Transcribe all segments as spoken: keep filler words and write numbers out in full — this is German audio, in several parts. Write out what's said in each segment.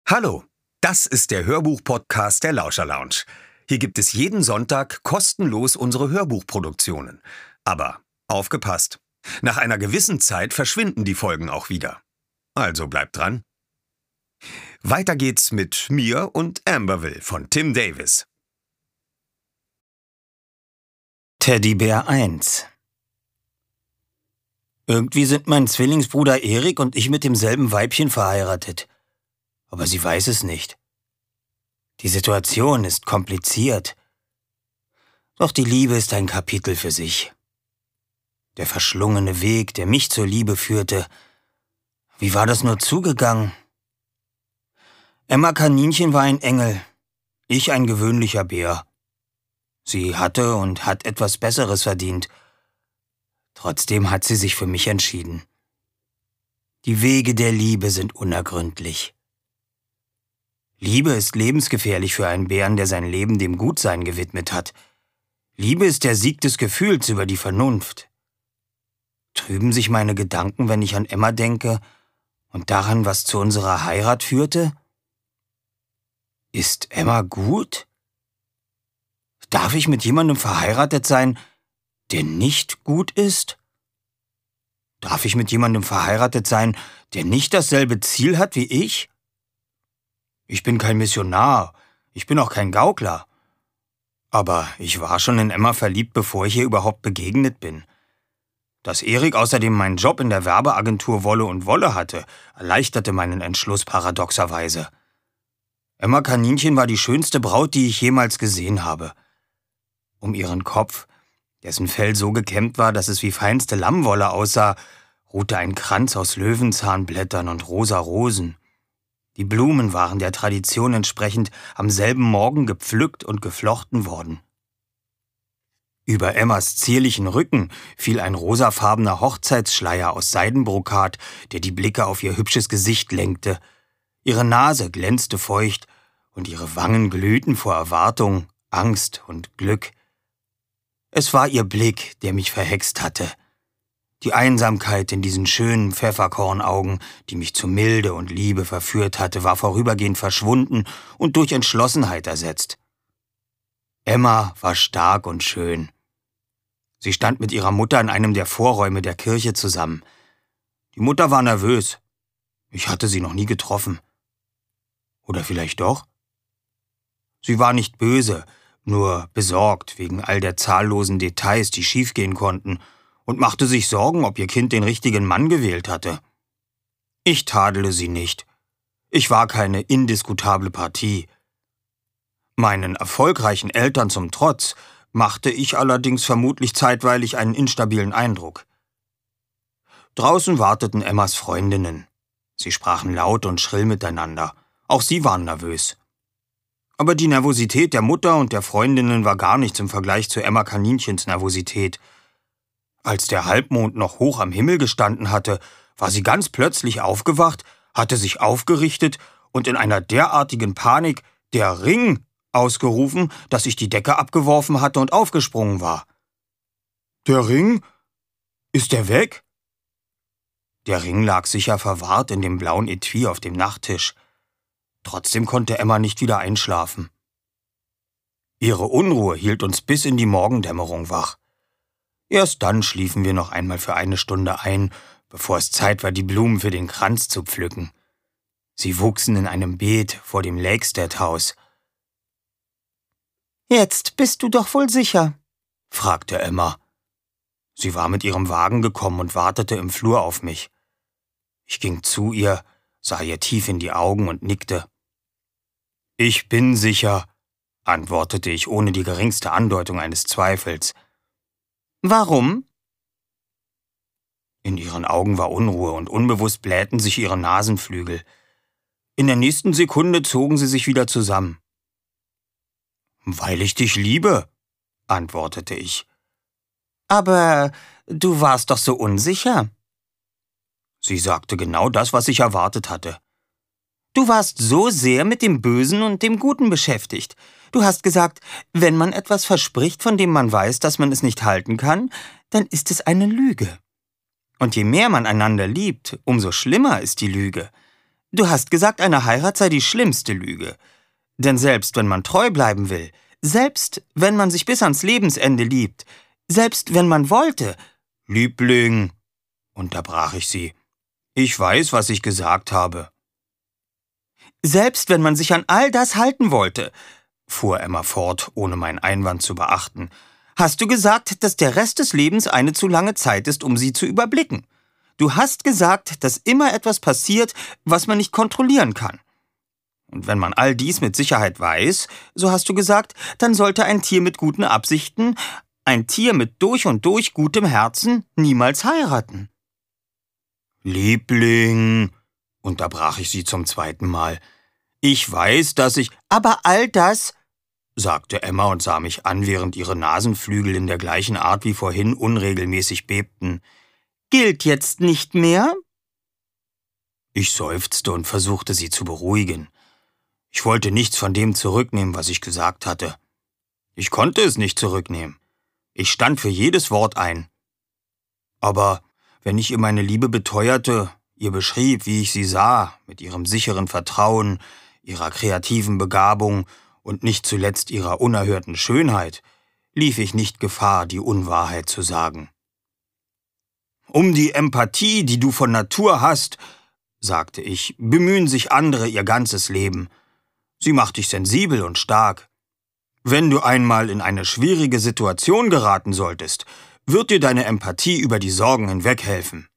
Hallo, das ist der Hörbuch-Podcast der Lauscher Lounge. Hier gibt es jeden Sonntag kostenlos unsere Hörbuchproduktionen. Aber aufgepasst, nach einer gewissen Zeit verschwinden die Folgen auch wieder. Also bleibt dran. Weiter geht's mit mir und Amberville von Tim Davis. Teddybär eins. Irgendwie sind mein Zwillingsbruder Erik und ich mit demselben Weibchen verheiratet. Aber sie weiß es nicht. Die Situation ist kompliziert. Doch die Liebe ist ein Kapitel für sich. Der verschlungene Weg, der mich zur Liebe führte. Wie war das nur zugegangen? Emma Kaninchen war ein Engel, ich ein gewöhnlicher Bär. Sie hatte und hat etwas Besseres verdient. Trotzdem hat sie sich für mich entschieden. Die Wege der Liebe sind unergründlich. Liebe ist lebensgefährlich für einen Bären, der sein Leben dem Gutsein gewidmet hat. Liebe ist der Sieg des Gefühls über die Vernunft. Trüben sich meine Gedanken, wenn ich an Emma denke und daran, was zu unserer Heirat führte? Ist Emma gut? Darf ich mit jemandem verheiratet sein, der nicht gut ist? Darf ich mit jemandem verheiratet sein, der nicht dasselbe Ziel hat wie ich? Ich bin kein Missionar, ich bin auch kein Gaukler. Aber ich war schon in Emma verliebt, bevor ich ihr überhaupt begegnet bin. Dass Erik außerdem meinen Job in der Werbeagentur Wolle und Wolle hatte, erleichterte meinen Entschluss paradoxerweise. Emma Kaninchen war die schönste Braut, die ich jemals gesehen habe. Um ihren Kopf, dessen Fell so gekämmt war, dass es wie feinste Lammwolle aussah, ruhte ein Kranz aus Löwenzahnblättern und rosa Rosen. Die Blumen waren der Tradition entsprechend am selben Morgen gepflückt und geflochten worden. Über Emmas zierlichen Rücken fiel ein rosafarbener Hochzeitsschleier aus Seidenbrokat, der die Blicke auf ihr hübsches Gesicht lenkte. Ihre Nase glänzte feucht und ihre Wangen glühten vor Erwartung, Angst und Glück. Es war ihr Blick, der mich verhext hatte. Die Einsamkeit in diesen schönen Pfefferkornaugen, die mich zu Milde und Liebe verführt hatte, war vorübergehend verschwunden und durch Entschlossenheit ersetzt. Emma war stark und schön. Sie stand mit ihrer Mutter in einem der Vorräume der Kirche zusammen. Die Mutter war nervös. Ich hatte sie noch nie getroffen. Oder vielleicht doch? Sie war nicht böse, nur besorgt wegen all der zahllosen Details, die schiefgehen konnten, und machte sich Sorgen, ob ihr Kind den richtigen Mann gewählt hatte. Ich tadele sie nicht. Ich war keine indiskutable Partie. Meinen erfolgreichen Eltern zum Trotz machte ich allerdings vermutlich zeitweilig einen instabilen Eindruck. Draußen warteten Emmas Freundinnen. Sie sprachen laut und schrill miteinander. Auch sie waren nervös. Aber die Nervosität der Mutter und der Freundinnen war gar nichts im Vergleich zu Emma Kaninchens Nervosität. Als der Halbmond noch hoch am Himmel gestanden hatte, war sie ganz plötzlich aufgewacht, hatte sich aufgerichtet und in einer derartigen Panik »Der Ring« ausgerufen, dass ich die Decke abgeworfen hatte und aufgesprungen war. »Der Ring? Ist er weg?« Der Ring lag sicher verwahrt in dem blauen Etui auf dem Nachttisch. Trotzdem konnte Emma nicht wieder einschlafen. Ihre Unruhe hielt uns bis in die Morgendämmerung wach. Erst dann schliefen wir noch einmal für eine Stunde ein, bevor es Zeit war, die Blumen für den Kranz zu pflücken. Sie wuchsen in einem Beet vor dem Lakestead-Haus. »Jetzt bist du doch wohl sicher?« fragte Emma. Sie war mit ihrem Wagen gekommen und wartete im Flur auf mich. Ich ging zu ihr, sah ihr tief in die Augen und nickte. »Ich bin sicher«, antwortete ich ohne die geringste Andeutung eines Zweifels. »Warum?« In ihren Augen war Unruhe und unbewusst blähten sich ihre Nasenflügel. In der nächsten Sekunde zogen sie sich wieder zusammen. »Weil ich dich liebe«, antwortete ich. »Aber du warst doch so unsicher.« Sie sagte genau das, was ich erwartet hatte. »Du warst so sehr mit dem Bösen und dem Guten beschäftigt. Du hast gesagt, wenn man etwas verspricht, von dem man weiß, dass man es nicht halten kann, dann ist es eine Lüge. Und je mehr man einander liebt, umso schlimmer ist die Lüge. Du hast gesagt, eine Heirat sei die schlimmste Lüge. Denn selbst wenn man treu bleiben will, selbst wenn man sich bis ans Lebensende liebt, selbst wenn man wollte... »Liebling«, unterbrach ich sie, »ich weiß, was ich gesagt habe.« »Selbst wenn man sich an all das halten wollte«, fuhr Emma fort, ohne meinen Einwand zu beachten, »hast du gesagt, dass der Rest des Lebens eine zu lange Zeit ist, um sie zu überblicken. Du hast gesagt, dass immer etwas passiert, was man nicht kontrollieren kann. Und wenn man all dies mit Sicherheit weiß, so hast du gesagt, dann sollte ein Tier mit guten Absichten, ein Tier mit durch und durch gutem Herzen, niemals heiraten.« »Liebling«, unterbrach ich sie zum zweiten Mal, »ich weiß, dass ich...« »Aber all das«, sagte Emma und sah mich an, während ihre Nasenflügel in der gleichen Art wie vorhin unregelmäßig bebten, »gilt jetzt nicht mehr?« Ich seufzte und versuchte, sie zu beruhigen. Ich wollte nichts von dem zurücknehmen, was ich gesagt hatte. Ich konnte es nicht zurücknehmen. Ich stand für jedes Wort ein. Aber wenn ich ihr meine Liebe beteuerte, ihr beschrieb, wie ich sie sah, mit ihrem sicheren Vertrauen, ihrer kreativen Begabung und nicht zuletzt ihrer unerhörten Schönheit, lief ich nicht Gefahr, die Unwahrheit zu sagen. »Um die Empathie, die du von Natur hast«, sagte ich, »bemühen sich andere ihr ganzes Leben. Sie macht dich sensibel und stark. Wenn du einmal in eine schwierige Situation geraten solltest, wird dir deine Empathie über die Sorgen hinweg helfen.«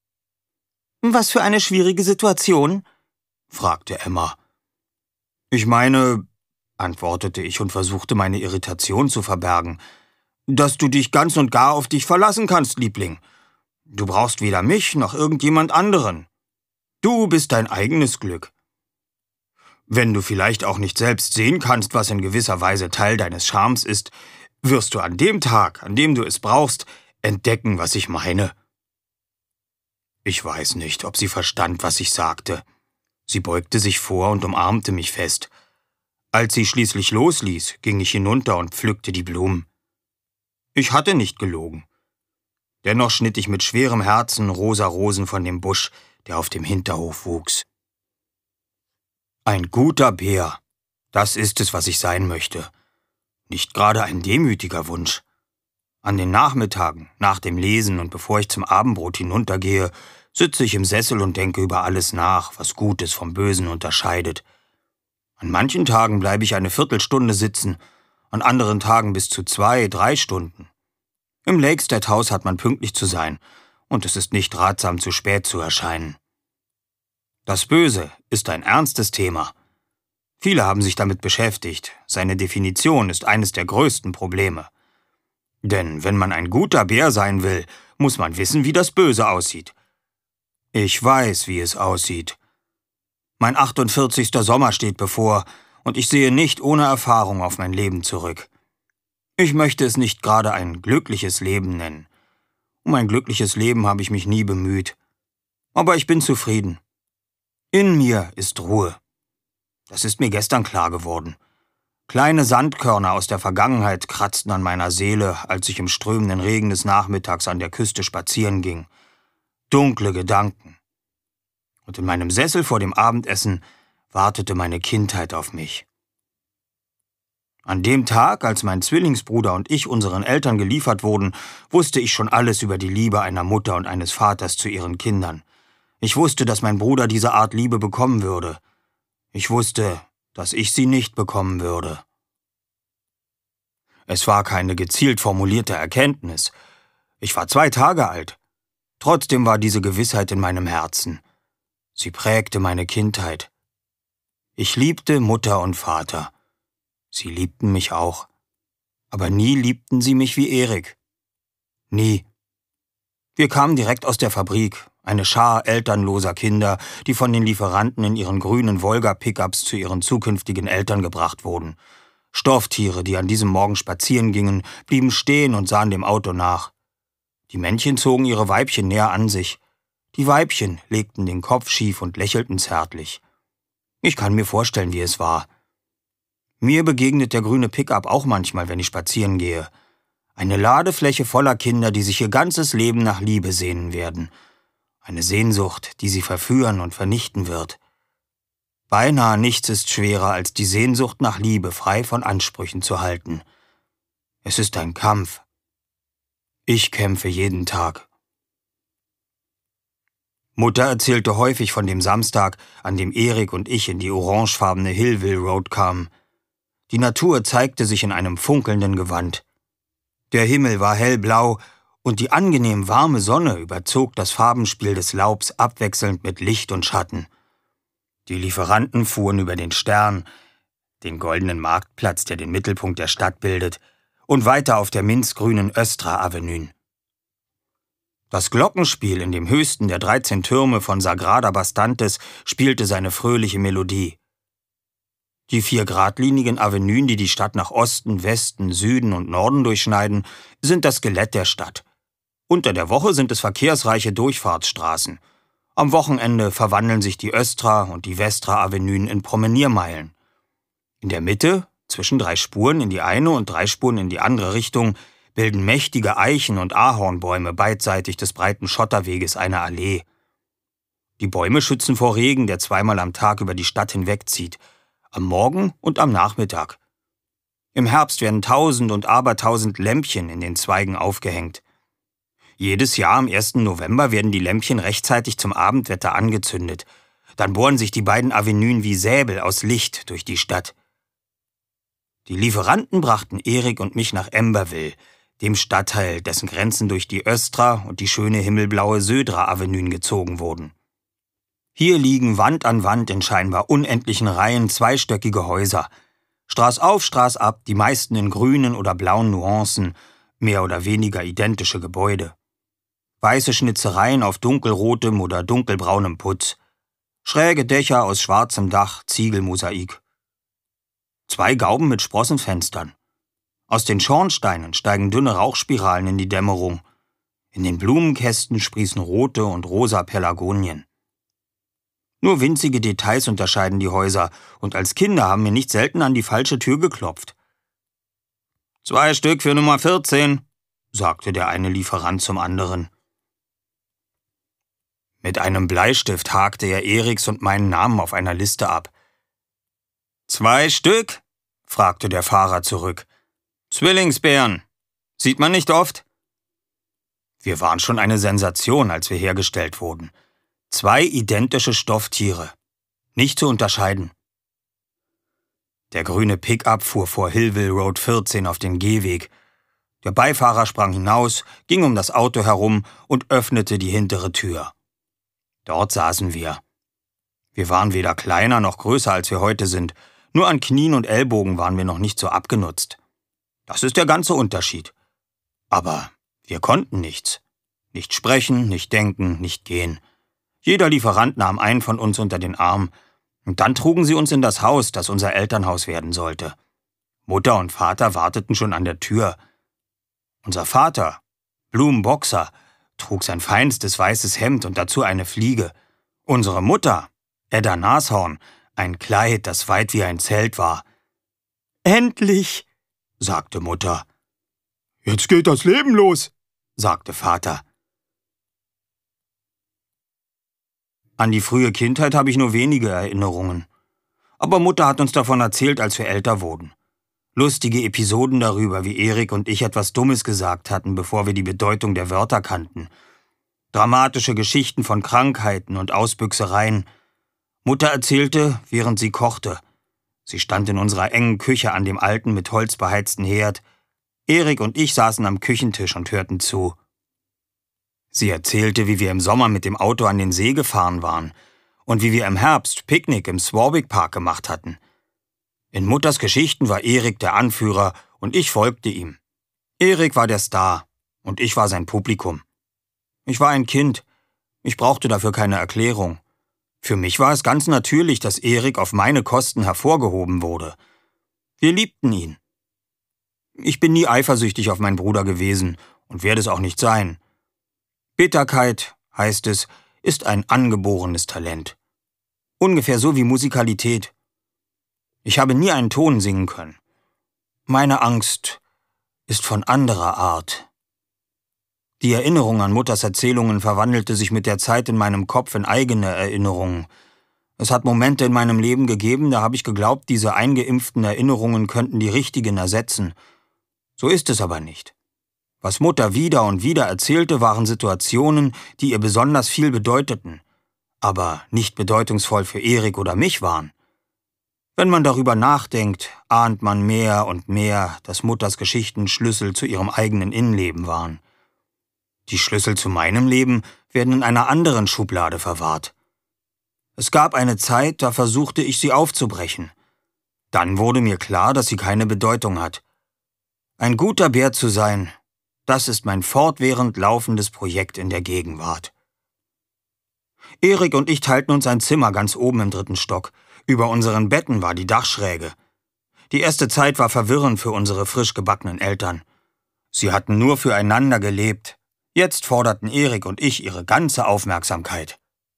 »Was für eine schwierige Situation?« fragte Emma. »Ich meine«, antwortete ich und versuchte, meine Irritation zu verbergen, »dass du dich ganz und gar auf dich verlassen kannst, Liebling. Du brauchst weder mich noch irgendjemand anderen. Du bist dein eigenes Glück. Wenn du vielleicht auch nicht selbst sehen kannst, was in gewisser Weise Teil deines Charmes ist, wirst du an dem Tag, an dem du es brauchst, entdecken, was ich meine.« Ich weiß nicht, ob sie verstand, was ich sagte. Sie beugte sich vor und umarmte mich fest. Als sie schließlich losließ, ging ich hinunter und pflückte die Blumen. Ich hatte nicht gelogen. Dennoch schnitt ich mit schwerem Herzen rosa Rosen von dem Busch, der auf dem Hinterhof wuchs. Ein guter Bär, das ist es, was ich sein möchte. Nicht gerade ein demütiger Wunsch. An den Nachmittagen, nach dem Lesen und bevor ich zum Abendbrot hinuntergehe, sitze ich im Sessel und denke über alles nach, was Gutes vom Bösen unterscheidet. An manchen Tagen bleibe ich eine Viertelstunde sitzen, an anderen Tagen bis zu zwei, drei Stunden. Im Lakestead House hat man pünktlich zu sein, und es ist nicht ratsam, zu spät zu erscheinen. Das Böse ist ein ernstes Thema. Viele haben sich damit beschäftigt. Seine Definition ist eines der größten Probleme. Denn wenn man ein guter Bär sein will, muss man wissen, wie das Böse aussieht. Ich weiß, wie es aussieht. Mein achtundvierzigster Sommer steht bevor, und ich sehe nicht ohne Erfahrung auf mein Leben zurück. Ich möchte es nicht gerade ein glückliches Leben nennen. Um ein glückliches Leben habe ich mich nie bemüht. Aber ich bin zufrieden. In mir ist Ruhe. Das ist mir gestern klar geworden. Kleine Sandkörner aus der Vergangenheit kratzten an meiner Seele, als ich im strömenden Regen des Nachmittags an der Küste spazieren ging. Dunkle Gedanken. Und in meinem Sessel vor dem Abendessen wartete meine Kindheit auf mich. An dem Tag, als mein Zwillingsbruder und ich unseren Eltern geliefert wurden, wusste ich schon alles über die Liebe einer Mutter und eines Vaters zu ihren Kindern. Ich wusste, dass mein Bruder diese Art Liebe bekommen würde. Ich wusste, dass ich sie nicht bekommen würde. Es war keine gezielt formulierte Erkenntnis. Ich war zwei Tage alt. Trotzdem war diese Gewissheit in meinem Herzen. Sie prägte meine Kindheit. Ich liebte Mutter und Vater. Sie liebten mich auch. Aber nie liebten sie mich wie Erik. Nie. Wir kamen direkt aus der Fabrik, eine Schar elternloser Kinder, die von den Lieferanten in ihren grünen Volga-Pickups zu ihren zukünftigen Eltern gebracht wurden. Stofftiere, die an diesem Morgen spazieren gingen, blieben stehen und sahen dem Auto nach. Die Männchen zogen ihre Weibchen näher an sich. Die Weibchen legten den Kopf schief und lächelten zärtlich. Ich kann mir vorstellen, wie es war. Mir begegnet der grüne Pickup auch manchmal, wenn ich spazieren gehe. Eine Ladefläche voller Kinder, die sich ihr ganzes Leben nach Liebe sehnen werden. Eine Sehnsucht, die sie verführen und vernichten wird. Beinahe nichts ist schwerer, als die Sehnsucht nach Liebe frei von Ansprüchen zu halten. Es ist ein Kampf. Ich kämpfe jeden Tag. Mutter erzählte häufig von dem Samstag, an dem Erik und ich in die orangefarbene Hillville Road kamen. Die Natur zeigte sich in einem funkelnden Gewand. Der Himmel war hellblau und die angenehm warme Sonne überzog das Farbenspiel des Laubs abwechselnd mit Licht und Schatten. Die Lieferanten fuhren über den Stern, den goldenen Marktplatz, der den Mittelpunkt der Stadt bildet, und weiter auf der minzgrünen Östra Avenue. Das Glockenspiel in dem höchsten der dreizehn Türme von Sagrada Bastantes spielte seine fröhliche Melodie. Die vier geradlinigen Avenuen, die die Stadt nach Osten, Westen, Süden und Norden durchschneiden, sind das Skelett der Stadt. Unter der Woche sind es verkehrsreiche Durchfahrtsstraßen. Am Wochenende verwandeln sich die Östra und die Vestra Avenuen in Promeniermeilen. In der Mitte, zwischen drei Spuren in die eine und drei Spuren in die andere Richtung, bilden mächtige Eichen- und Ahornbäume beidseitig des breiten Schotterweges eine Allee. Die Bäume schützen vor Regen, der zweimal am Tag über die Stadt hinwegzieht, am Morgen und am Nachmittag. Im Herbst werden tausend und abertausend Lämpchen in den Zweigen aufgehängt. Jedes Jahr am ersten November werden die Lämpchen rechtzeitig zum Abendwetter angezündet. Dann bohren sich die beiden Avenuen wie Säbel aus Licht durch die Stadt. Die Lieferanten brachten Erik und mich nach Amberville, dem Stadtteil, dessen Grenzen durch die Östra und die schöne himmelblaue Södra Avenue gezogen wurden. Hier liegen Wand an Wand in scheinbar unendlichen Reihen zweistöckige Häuser. Straß auf, Straß ab, die meisten in grünen oder blauen Nuancen, mehr oder weniger identische Gebäude. Weiße Schnitzereien auf dunkelrotem oder dunkelbraunem Putz. Schräge Dächer aus schwarzem Dach, Ziegelmosaik. Zwei Gauben mit Sprossenfenstern. Aus den Schornsteinen steigen dünne Rauchspiralen in die Dämmerung. In den Blumenkästen sprießen rote und rosa Pelargonien. Nur winzige Details unterscheiden die Häuser, und als Kinder haben wir nicht selten an die falsche Tür geklopft. »Zwei Stück für Nummer vierzehn«, sagte der eine Lieferant zum anderen. Mit einem Bleistift hakte er Eriks und meinen Namen auf einer Liste ab. »Zwei Stück?« fragte der Fahrer zurück. »Zwillingsbären. Sieht man nicht oft?« Wir waren schon eine Sensation, als wir hergestellt wurden. Zwei identische Stofftiere. Nicht zu unterscheiden. Der grüne Pickup fuhr vor Hillville Road vierzehn auf den Gehweg. Der Beifahrer sprang hinaus, ging um das Auto herum und öffnete die hintere Tür. Dort saßen wir. Wir waren weder kleiner noch größer, als wir heute sind. Nur an Knien und Ellbogen waren wir noch nicht so abgenutzt. Das ist der ganze Unterschied. Aber wir konnten nichts. Nicht sprechen, nicht denken, nicht gehen. Jeder Lieferant nahm einen von uns unter den Arm. Und dann trugen sie uns in das Haus, das unser Elternhaus werden sollte. Mutter und Vater warteten schon an der Tür. Unser Vater, Bloom Boxer, trug sein feinstes weißes Hemd und dazu eine Fliege. Unsere Mutter, Edda Nashorn, ein Kleid, das weit wie ein Zelt war. »Endlich«, sagte Mutter. »Jetzt geht das Leben los«, sagte Vater. An die frühe Kindheit habe ich nur wenige Erinnerungen. Aber Mutter hat uns davon erzählt, als wir älter wurden. Lustige Episoden darüber, wie Erik und ich etwas Dummes gesagt hatten, bevor wir die Bedeutung der Wörter kannten. Dramatische Geschichten von Krankheiten und Ausbüchsereien. Mutter erzählte, während sie kochte. Sie stand in unserer engen Küche an dem alten, mit Holz beheizten Herd. Erik und ich saßen am Küchentisch und hörten zu. Sie erzählte, wie wir im Sommer mit dem Auto an den See gefahren waren und wie wir im Herbst Picknick im Swarwick Park gemacht hatten. In Mutters Geschichten war Erik der Anführer und ich folgte ihm. Erik war der Star und ich war sein Publikum. Ich war ein Kind. Ich brauchte dafür keine Erklärung. Für mich war es ganz natürlich, dass Erik auf meine Kosten hervorgehoben wurde. Wir liebten ihn. Ich bin nie eifersüchtig auf meinen Bruder gewesen und werde es auch nicht sein. Bitterkeit, heißt es, ist ein angeborenes Talent. Ungefähr so wie Musikalität. Ich habe nie einen Ton singen können. Meine Angst ist von anderer Art. Die Erinnerung an Mutters Erzählungen verwandelte sich mit der Zeit in meinem Kopf in eigene Erinnerungen. Es hat Momente in meinem Leben gegeben, da habe ich geglaubt, diese eingeimpften Erinnerungen könnten die richtigen ersetzen. So ist es aber nicht. Was Mutter wieder und wieder erzählte, waren Situationen, die ihr besonders viel bedeuteten, aber nicht bedeutungsvoll für Erik oder mich waren. Wenn man darüber nachdenkt, ahnt man mehr und mehr, dass Mutters Geschichten Schlüssel zu ihrem eigenen Innenleben waren. Die Schlüssel zu meinem Leben werden in einer anderen Schublade verwahrt. Es gab eine Zeit, da versuchte ich sie aufzubrechen. Dann wurde mir klar, dass sie keine Bedeutung hat. Ein guter Bär zu sein, das ist mein fortwährend laufendes Projekt in der Gegenwart. Erik und ich teilten uns ein Zimmer ganz oben im dritten Stock. Über unseren Betten war die Dachschräge. Die erste Zeit war verwirrend für unsere frisch gebackenen Eltern. Sie hatten nur füreinander gelebt. Jetzt forderten Erik und ich ihre ganze Aufmerksamkeit.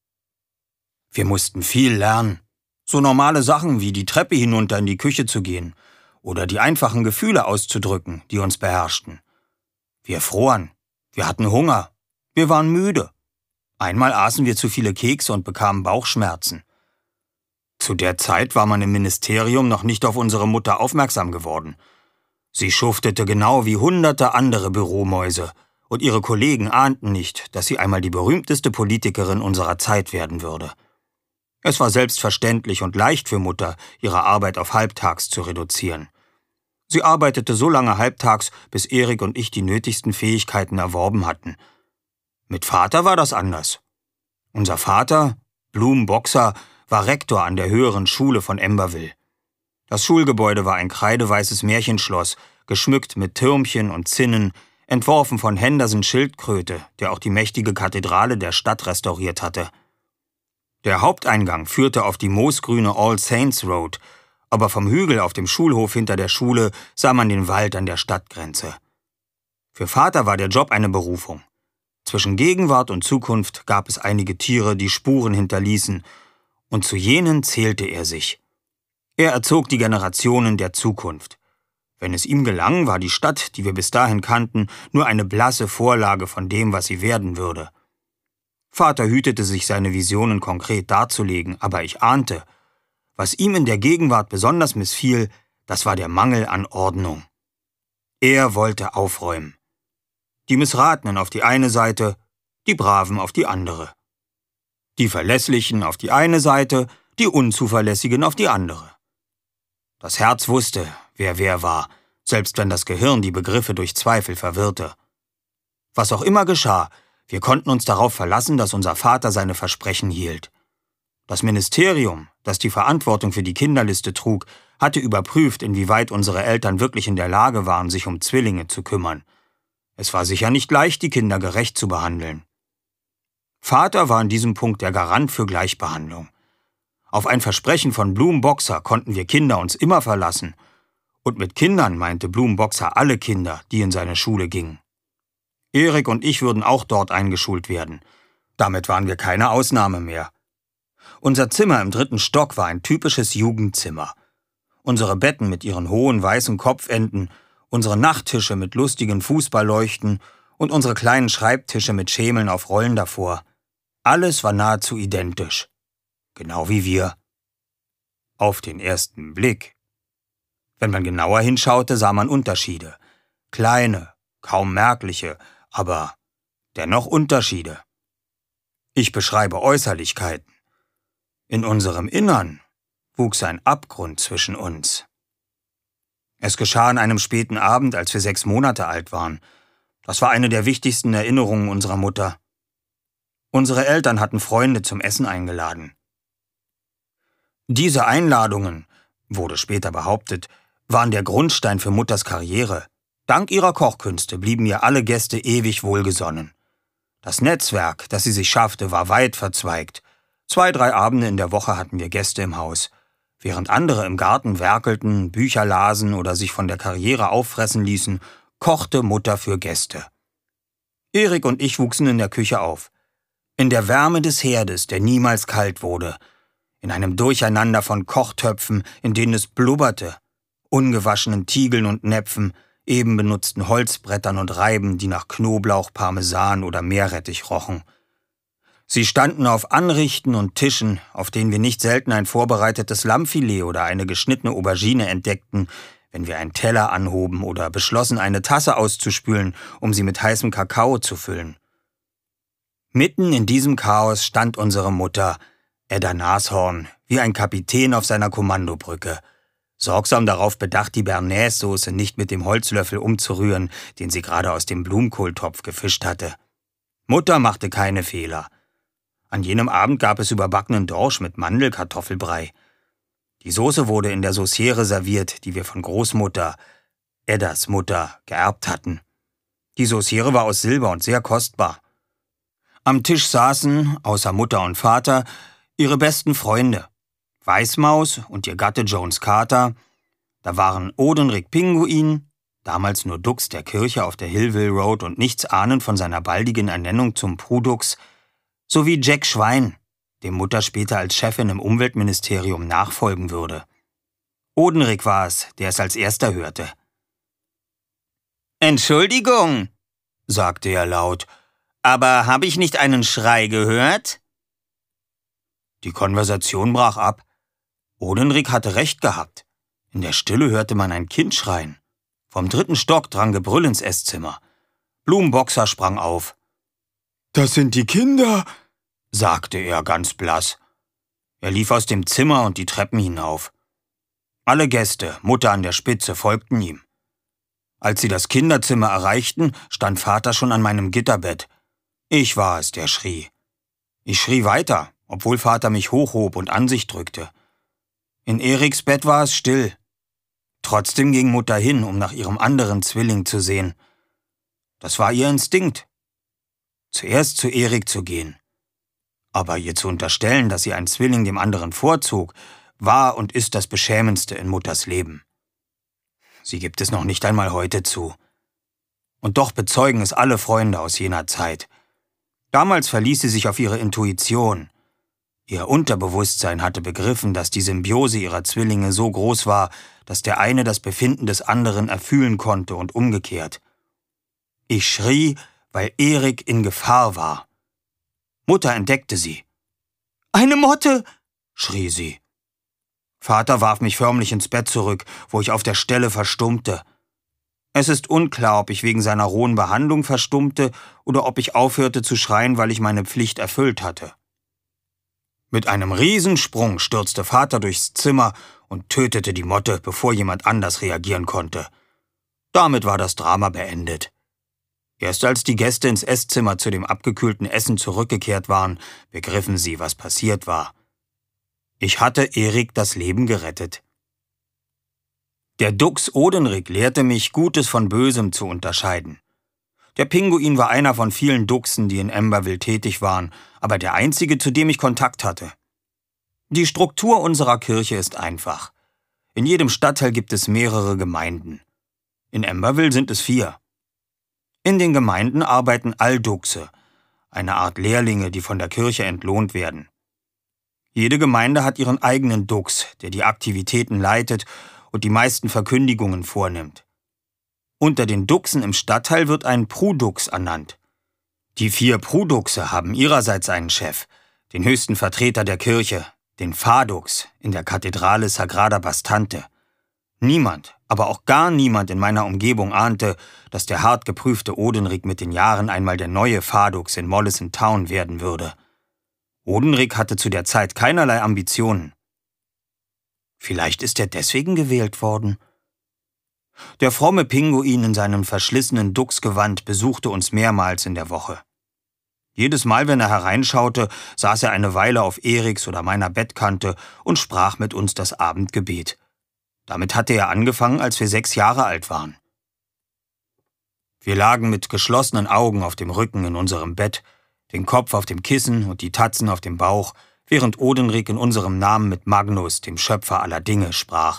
Wir mussten viel lernen. So normale Sachen wie die Treppe hinunter in die Küche zu gehen oder die einfachen Gefühle auszudrücken, die uns beherrschten. Wir froren. Wir hatten Hunger. Wir waren müde. Einmal aßen wir zu viele Kekse und bekamen Bauchschmerzen. Zu der Zeit war man im Ministerium noch nicht auf unsere Mutter aufmerksam geworden. Sie schuftete genau wie hunderte andere Büromäuse, und ihre Kollegen ahnten nicht, dass sie einmal die berühmteste Politikerin unserer Zeit werden würde. Es war selbstverständlich und leicht für Mutter, ihre Arbeit auf halbtags zu reduzieren. Sie arbeitete so lange halbtags, bis Erik und ich die nötigsten Fähigkeiten erworben hatten. Mit Vater war das anders. Unser Vater, Bloom Boxer, war Rektor an der höheren Schule von Emberville. Das Schulgebäude war ein kreideweißes Märchenschloss, geschmückt mit Türmchen und Zinnen, entworfen von Henderson Schildkröte, der auch die mächtige Kathedrale der Stadt restauriert hatte. Der Haupteingang führte auf die moosgrüne All Saints Road, aber vom Hügel auf dem Schulhof hinter der Schule sah man den Wald an der Stadtgrenze. Für Vater war der Job eine Berufung. Zwischen Gegenwart und Zukunft gab es einige Tiere, die Spuren hinterließen, und zu jenen zählte er sich. Er erzog die Generationen der Zukunft. Wenn es ihm gelang, war die Stadt, die wir bis dahin kannten, nur eine blasse Vorlage von dem, was sie werden würde. Vater hütete sich, seine Visionen konkret darzulegen, aber ich ahnte, was ihm in der Gegenwart besonders missfiel, das war der Mangel an Ordnung. Er wollte aufräumen. Die Missratenen auf die eine Seite, die Braven auf die andere. Die Verlässlichen auf die eine Seite, die Unzuverlässigen auf die andere. Das Herz wusste, wer wer war, selbst wenn das Gehirn die Begriffe durch Zweifel verwirrte. Was auch immer geschah, wir konnten uns darauf verlassen, dass unser Vater seine Versprechen hielt. Das Ministerium, das die Verantwortung für die Kinderliste trug, hatte überprüft, inwieweit unsere Eltern wirklich in der Lage waren, sich um Zwillinge zu kümmern. Es war sicher nicht leicht, die Kinder gerecht zu behandeln. Vater war in diesem Punkt der Garant für Gleichbehandlung. Auf ein Versprechen von Bloom Boxer konnten wir Kinder uns immer verlassen. Und mit Kindern meinte Bloom Boxer alle Kinder, die in seine Schule gingen. Erik und ich würden auch dort eingeschult werden. Damit waren wir keine Ausnahme mehr. Unser Zimmer im dritten Stock war ein typisches Jugendzimmer. Unsere Betten mit ihren hohen weißen Kopfenden, unsere Nachttische mit lustigen Fußballleuchten und unsere kleinen Schreibtische mit Schemeln auf Rollen davor. Alles war nahezu identisch. Genau wie wir. Auf den ersten Blick. Wenn man genauer hinschaute, sah man Unterschiede. Kleine, kaum merkliche, aber dennoch Unterschiede. Ich beschreibe Äußerlichkeiten. In unserem Innern wuchs ein Abgrund zwischen uns. Es geschah an einem späten Abend, als wir sechs Monate alt waren. Das war eine der wichtigsten Erinnerungen unserer Mutter. Unsere Eltern hatten Freunde zum Essen eingeladen. Diese Einladungen, wurde später behauptet, waren der Grundstein für Mutters Karriere. Dank ihrer Kochkünste blieben ihr alle Gäste ewig wohlgesonnen. Das Netzwerk, das sie sich schaffte, war weit verzweigt. Zwei, drei Abende in der Woche hatten wir Gäste im Haus. Während andere im Garten werkelten, Bücher lasen oder sich von der Karriere auffressen ließen, kochte Mutter für Gäste. Erik und ich wuchsen in der Küche auf. In der Wärme des Herdes, der niemals kalt wurde. In einem Durcheinander von Kochtöpfen, in denen es blubberte. Ungewaschenen Tiegeln und Näpfen, eben benutzten Holzbrettern und Reiben, die nach Knoblauch, Parmesan oder Meerrettich rochen. Sie standen auf Anrichten und Tischen, auf denen wir nicht selten ein vorbereitetes Lammfilet oder eine geschnittene Aubergine entdeckten, wenn wir einen Teller anhoben oder beschlossen, eine Tasse auszuspülen, um sie mit heißem Kakao zu füllen. Mitten in diesem Chaos stand unsere Mutter, Edda Nashorn, wie ein Kapitän auf seiner Kommandobrücke, sorgsam darauf bedacht, die Bernaise-Soße nicht mit dem Holzlöffel umzurühren, den sie gerade aus dem Blumenkohltopf gefischt hatte. Mutter machte keine Fehler. An jenem Abend gab es überbackenen Dorsch mit Mandelkartoffelbrei. Die Soße wurde in der Sauciere serviert, die wir von Großmutter, Eddas Mutter, geerbt hatten. Die Sauciere war aus Silber und sehr kostbar. Am Tisch saßen, außer Mutter und Vater, ihre besten Freunde, Weißmaus und ihr Gatte Jones Carter. Da waren Odenrik Pinguin, damals nur Dux der Kirche auf der Hillville Road und nichts ahnend von seiner baldigen Ernennung zum Prudux, sowie Jack Schwein, dem Mutter später als Chefin im Umweltministerium nachfolgen würde. Odenrik war es, der es als erster hörte. »Entschuldigung«, sagte er laut, »aber habe ich nicht einen Schrei gehört?« Die Konversation brach ab. Odenrik hatte recht gehabt. In der Stille hörte man ein Kind schreien. Vom dritten Stock drang Gebrüll ins Esszimmer. Blumenboxer sprang auf. »Das sind die Kinder«, sagte er ganz blass. Er lief aus dem Zimmer und die Treppen hinauf. Alle Gäste, Mutter an der Spitze, folgten ihm. Als sie das Kinderzimmer erreichten, stand Vater schon an meinem Gitterbett. Ich war es, der schrie. Ich schrie weiter, obwohl Vater mich hochhob und an sich drückte. In Eriks Bett war es still. Trotzdem ging Mutter hin, um nach ihrem anderen Zwilling zu sehen. Das war ihr Instinkt. Zuerst zu Erik zu gehen. Aber ihr zu unterstellen, dass sie einen Zwilling dem anderen vorzog, war und ist das Beschämendste in Mutters Leben. Sie gibt es noch nicht einmal heute zu. Und doch bezeugen es alle Freunde aus jener Zeit. Damals verließ sie sich auf ihre Intuition. Ihr Unterbewusstsein hatte begriffen, dass die Symbiose ihrer Zwillinge so groß war, dass der eine das Befinden des anderen erfühlen konnte und umgekehrt. Ich schrie, weil Erik in Gefahr war. Mutter entdeckte sie. »Eine Motte«, schrie sie. Vater warf mich förmlich ins Bett zurück, wo ich auf der Stelle verstummte. Es ist unklar, ob ich wegen seiner rohen Behandlung verstummte oder ob ich aufhörte zu schreien, weil ich meine Pflicht erfüllt hatte. Mit einem Riesensprung stürzte Vater durchs Zimmer und tötete die Motte, bevor jemand anders reagieren konnte. Damit war das Drama beendet. Erst als die Gäste ins Esszimmer zu dem abgekühlten Essen zurückgekehrt waren, begriffen sie, was passiert war. Ich hatte Erik das Leben gerettet. Der Dux Odenrik lehrte mich, Gutes von Bösem zu unterscheiden. Der Pinguin war einer von vielen Duxen, die in Amberville tätig waren, aber der einzige, zu dem ich Kontakt hatte. Die Struktur unserer Kirche ist einfach. In jedem Stadtteil gibt es mehrere Gemeinden. In Amberville sind es vier. In den Gemeinden arbeiten Allduxe, eine Art Lehrlinge, die von der Kirche entlohnt werden. Jede Gemeinde hat ihren eigenen Dux, der die Aktivitäten leitet und die meisten Verkündigungen vornimmt. Unter den Duxen im Stadtteil wird ein Prudux ernannt. Die vier Pruduxe haben ihrerseits einen Chef, den höchsten Vertreter der Kirche, den Fadux in der Kathedrale Sagrada Bastante. Niemand, aber auch gar niemand in meiner Umgebung ahnte, dass der hart geprüfte Odenrik mit den Jahren einmal der neue Fadux in Mollison Town werden würde. Odenrik hatte zu der Zeit keinerlei Ambitionen. Vielleicht ist er deswegen gewählt worden. Der fromme Pinguin in seinem verschlissenen Duxgewand besuchte uns mehrmals in der Woche. Jedes Mal, wenn er hereinschaute, saß er eine Weile auf Eriks oder meiner Bettkante und sprach mit uns das Abendgebet. Damit hatte er angefangen, als wir sechs Jahre alt waren. Wir lagen mit geschlossenen Augen auf dem Rücken in unserem Bett, den Kopf auf dem Kissen und die Tatzen auf dem Bauch, während Odenrik in unserem Namen mit Magnus, dem Schöpfer aller Dinge, sprach.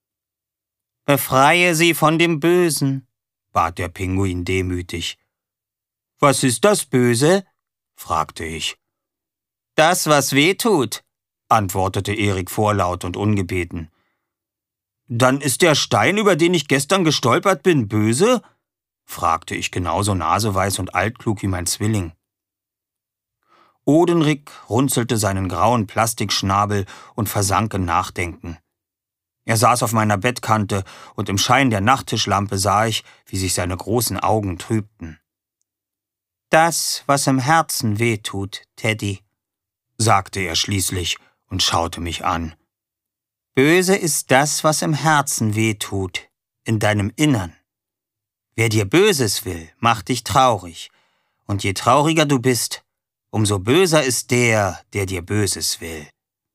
»Befreie sie von dem Bösen«, bat der Pinguin demütig. »Was ist das Böse?« fragte ich. »Das, was weh tut«, antwortete Erik vorlaut und ungebeten. »Dann ist der Stein, über den ich gestern gestolpert bin, böse?« fragte ich genauso naseweiß und altklug wie mein Zwilling. Odenrik runzelte seinen grauen Plastikschnabel und versank in Nachdenken. Er saß auf meiner Bettkante und im Schein der Nachttischlampe sah ich, wie sich seine großen Augen trübten. »Das, was im Herzen wehtut, Teddy«, sagte er schließlich und schaute mich an. »Böse ist das, was im Herzen wehtut, in deinem Innern. Wer dir Böses will, macht dich traurig, und je trauriger du bist, umso böser ist der, der dir Böses will.«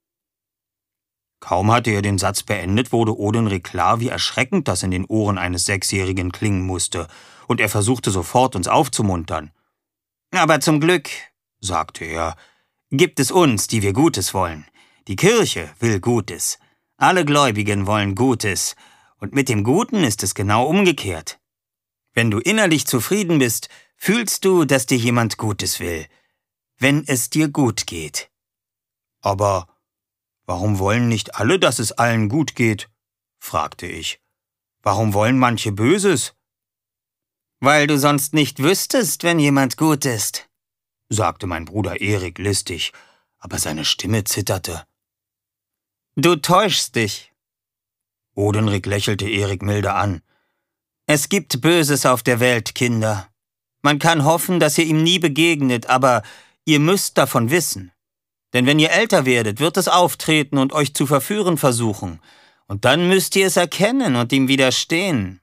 Kaum hatte er den Satz beendet, wurde Odenrik klar, wie erschreckend das in den Ohren eines Sechsjährigen klingen musste, und er versuchte sofort, uns aufzumuntern. »Aber zum Glück«, sagte er, »gibt es uns, die wir Gutes wollen. Die Kirche will Gutes. Alle Gläubigen wollen Gutes. Und mit dem Guten ist es genau umgekehrt. Wenn du innerlich zufrieden bist, fühlst du, dass dir jemand Gutes will. Wenn es dir gut geht.« »Aber warum wollen nicht alle, dass es allen gut geht?« fragte ich. »Warum wollen manche Böses?« »Weil du sonst nicht wüsstest, wenn jemand gut ist«, sagte mein Bruder Erik listig, aber seine Stimme zitterte. »Du täuschst dich.« Odenrik lächelte Erik milde an. »Es gibt Böses auf der Welt, Kinder. Man kann hoffen, dass ihr ihm nie begegnet, aber ihr müsst davon wissen. Denn wenn ihr älter werdet, wird es auftreten und euch zu verführen versuchen. Und dann müsst ihr es erkennen und ihm widerstehen.«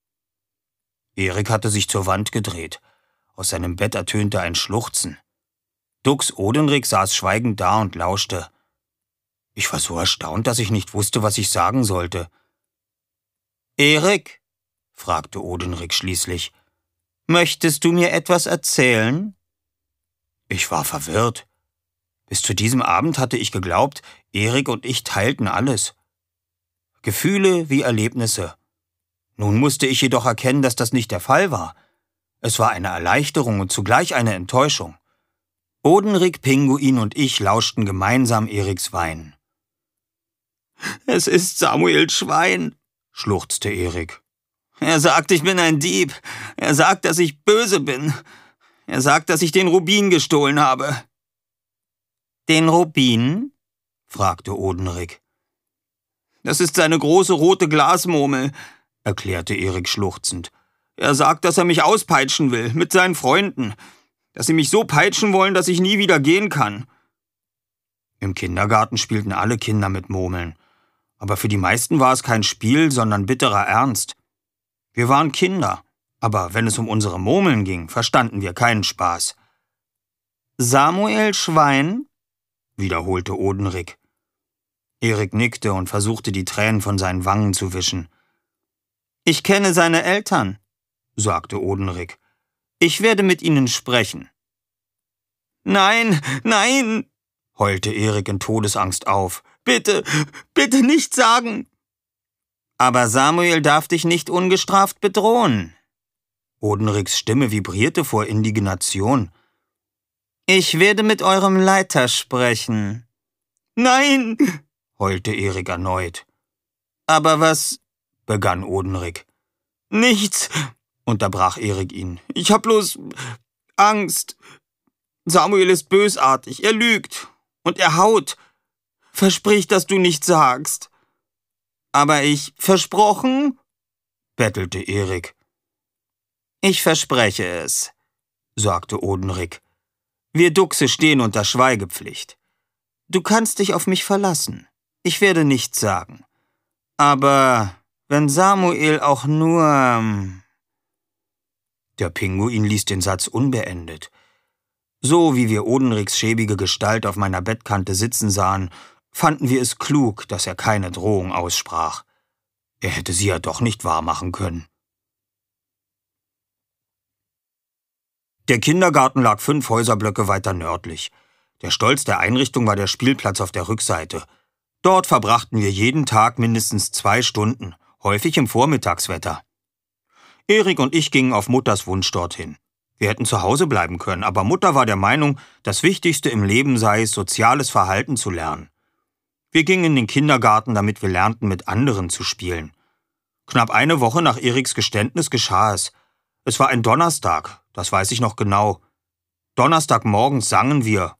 Erik hatte sich zur Wand gedreht. Aus seinem Bett ertönte ein Schluchzen. Dux Odenrik saß schweigend da und lauschte. Ich war so erstaunt, dass ich nicht wusste, was ich sagen sollte. »Erik«, fragte Odenrik schließlich, »möchtest du mir etwas erzählen?« Ich war verwirrt. Bis zu diesem Abend hatte ich geglaubt, Erik und ich teilten alles. Gefühle wie Erlebnisse. Nun musste ich jedoch erkennen, dass das nicht der Fall war. Es war eine Erleichterung und zugleich eine Enttäuschung. Odenrik, Pinguin und ich lauschten gemeinsam Eriks Weinen. »Es ist Samuel Schwein«, schluchzte Erik. »Er sagt, ich bin ein Dieb. Er sagt, dass ich böse bin. Er sagt, dass ich den Rubin gestohlen habe.« »Den Rubin?« fragte Odenrik. »Das ist seine große rote Glasmurmel«, erklärte Erik schluchzend. »Er sagt, dass er mich auspeitschen will, mit seinen Freunden. Dass sie mich so peitschen wollen, dass ich nie wieder gehen kann.« Im Kindergarten spielten alle Kinder mit Murmeln. Aber für die meisten war es kein Spiel, sondern bitterer Ernst. Wir waren Kinder, aber wenn es um unsere Murmeln ging, verstanden wir keinen Spaß. »Samuel Schwein?« wiederholte Odenrik. Erik nickte und versuchte, die Tränen von seinen Wangen zu wischen. »Ich kenne seine Eltern«, sagte Odenrik. »Ich werde mit ihnen sprechen.« »Nein, nein«, heulte Erik in Todesangst auf. »Bitte, bitte nicht sagen!« »Aber Samuel darf dich nicht ungestraft bedrohen.« Odenriks Stimme vibrierte vor Indignation. »Ich werde mit eurem Leiter sprechen.« »Nein«, heulte Erik erneut. »Aber was«, begann Odenrik. »Nichts«, unterbrach Erik ihn. »Ich hab bloß Angst. Samuel ist bösartig, er lügt und er haut. Versprich, dass du nichts sagst.« »Aber ich, versprochen?«, bettelte Erik. »Ich verspreche es«, sagte Odenrik. »Wir Duchse stehen unter Schweigepflicht. Du kannst dich auf mich verlassen. Ich werde nichts sagen. Aber wenn Samuel auch nur...« Der Pinguin ließ den Satz unbeendet. So wie wir Odenriks schäbige Gestalt auf meiner Bettkante sitzen sahen, fanden wir es klug, dass er keine Drohung aussprach. Er hätte sie ja doch nicht wahrmachen können. Der Kindergarten lag fünf Häuserblöcke weiter nördlich. Der Stolz der Einrichtung war der Spielplatz auf der Rückseite. Dort verbrachten wir jeden Tag mindestens zwei Stunden, häufig im Vormittagswetter. Erik und ich gingen auf Mutters Wunsch dorthin. Wir hätten zu Hause bleiben können, aber Mutter war der Meinung, das Wichtigste im Leben sei es, soziales Verhalten zu lernen. Wir gingen in den Kindergarten, damit wir lernten, mit anderen zu spielen. Knapp eine Woche nach Eriks Geständnis geschah es. Es war ein Donnerstag, das weiß ich noch genau. Donnerstagmorgens sangen wir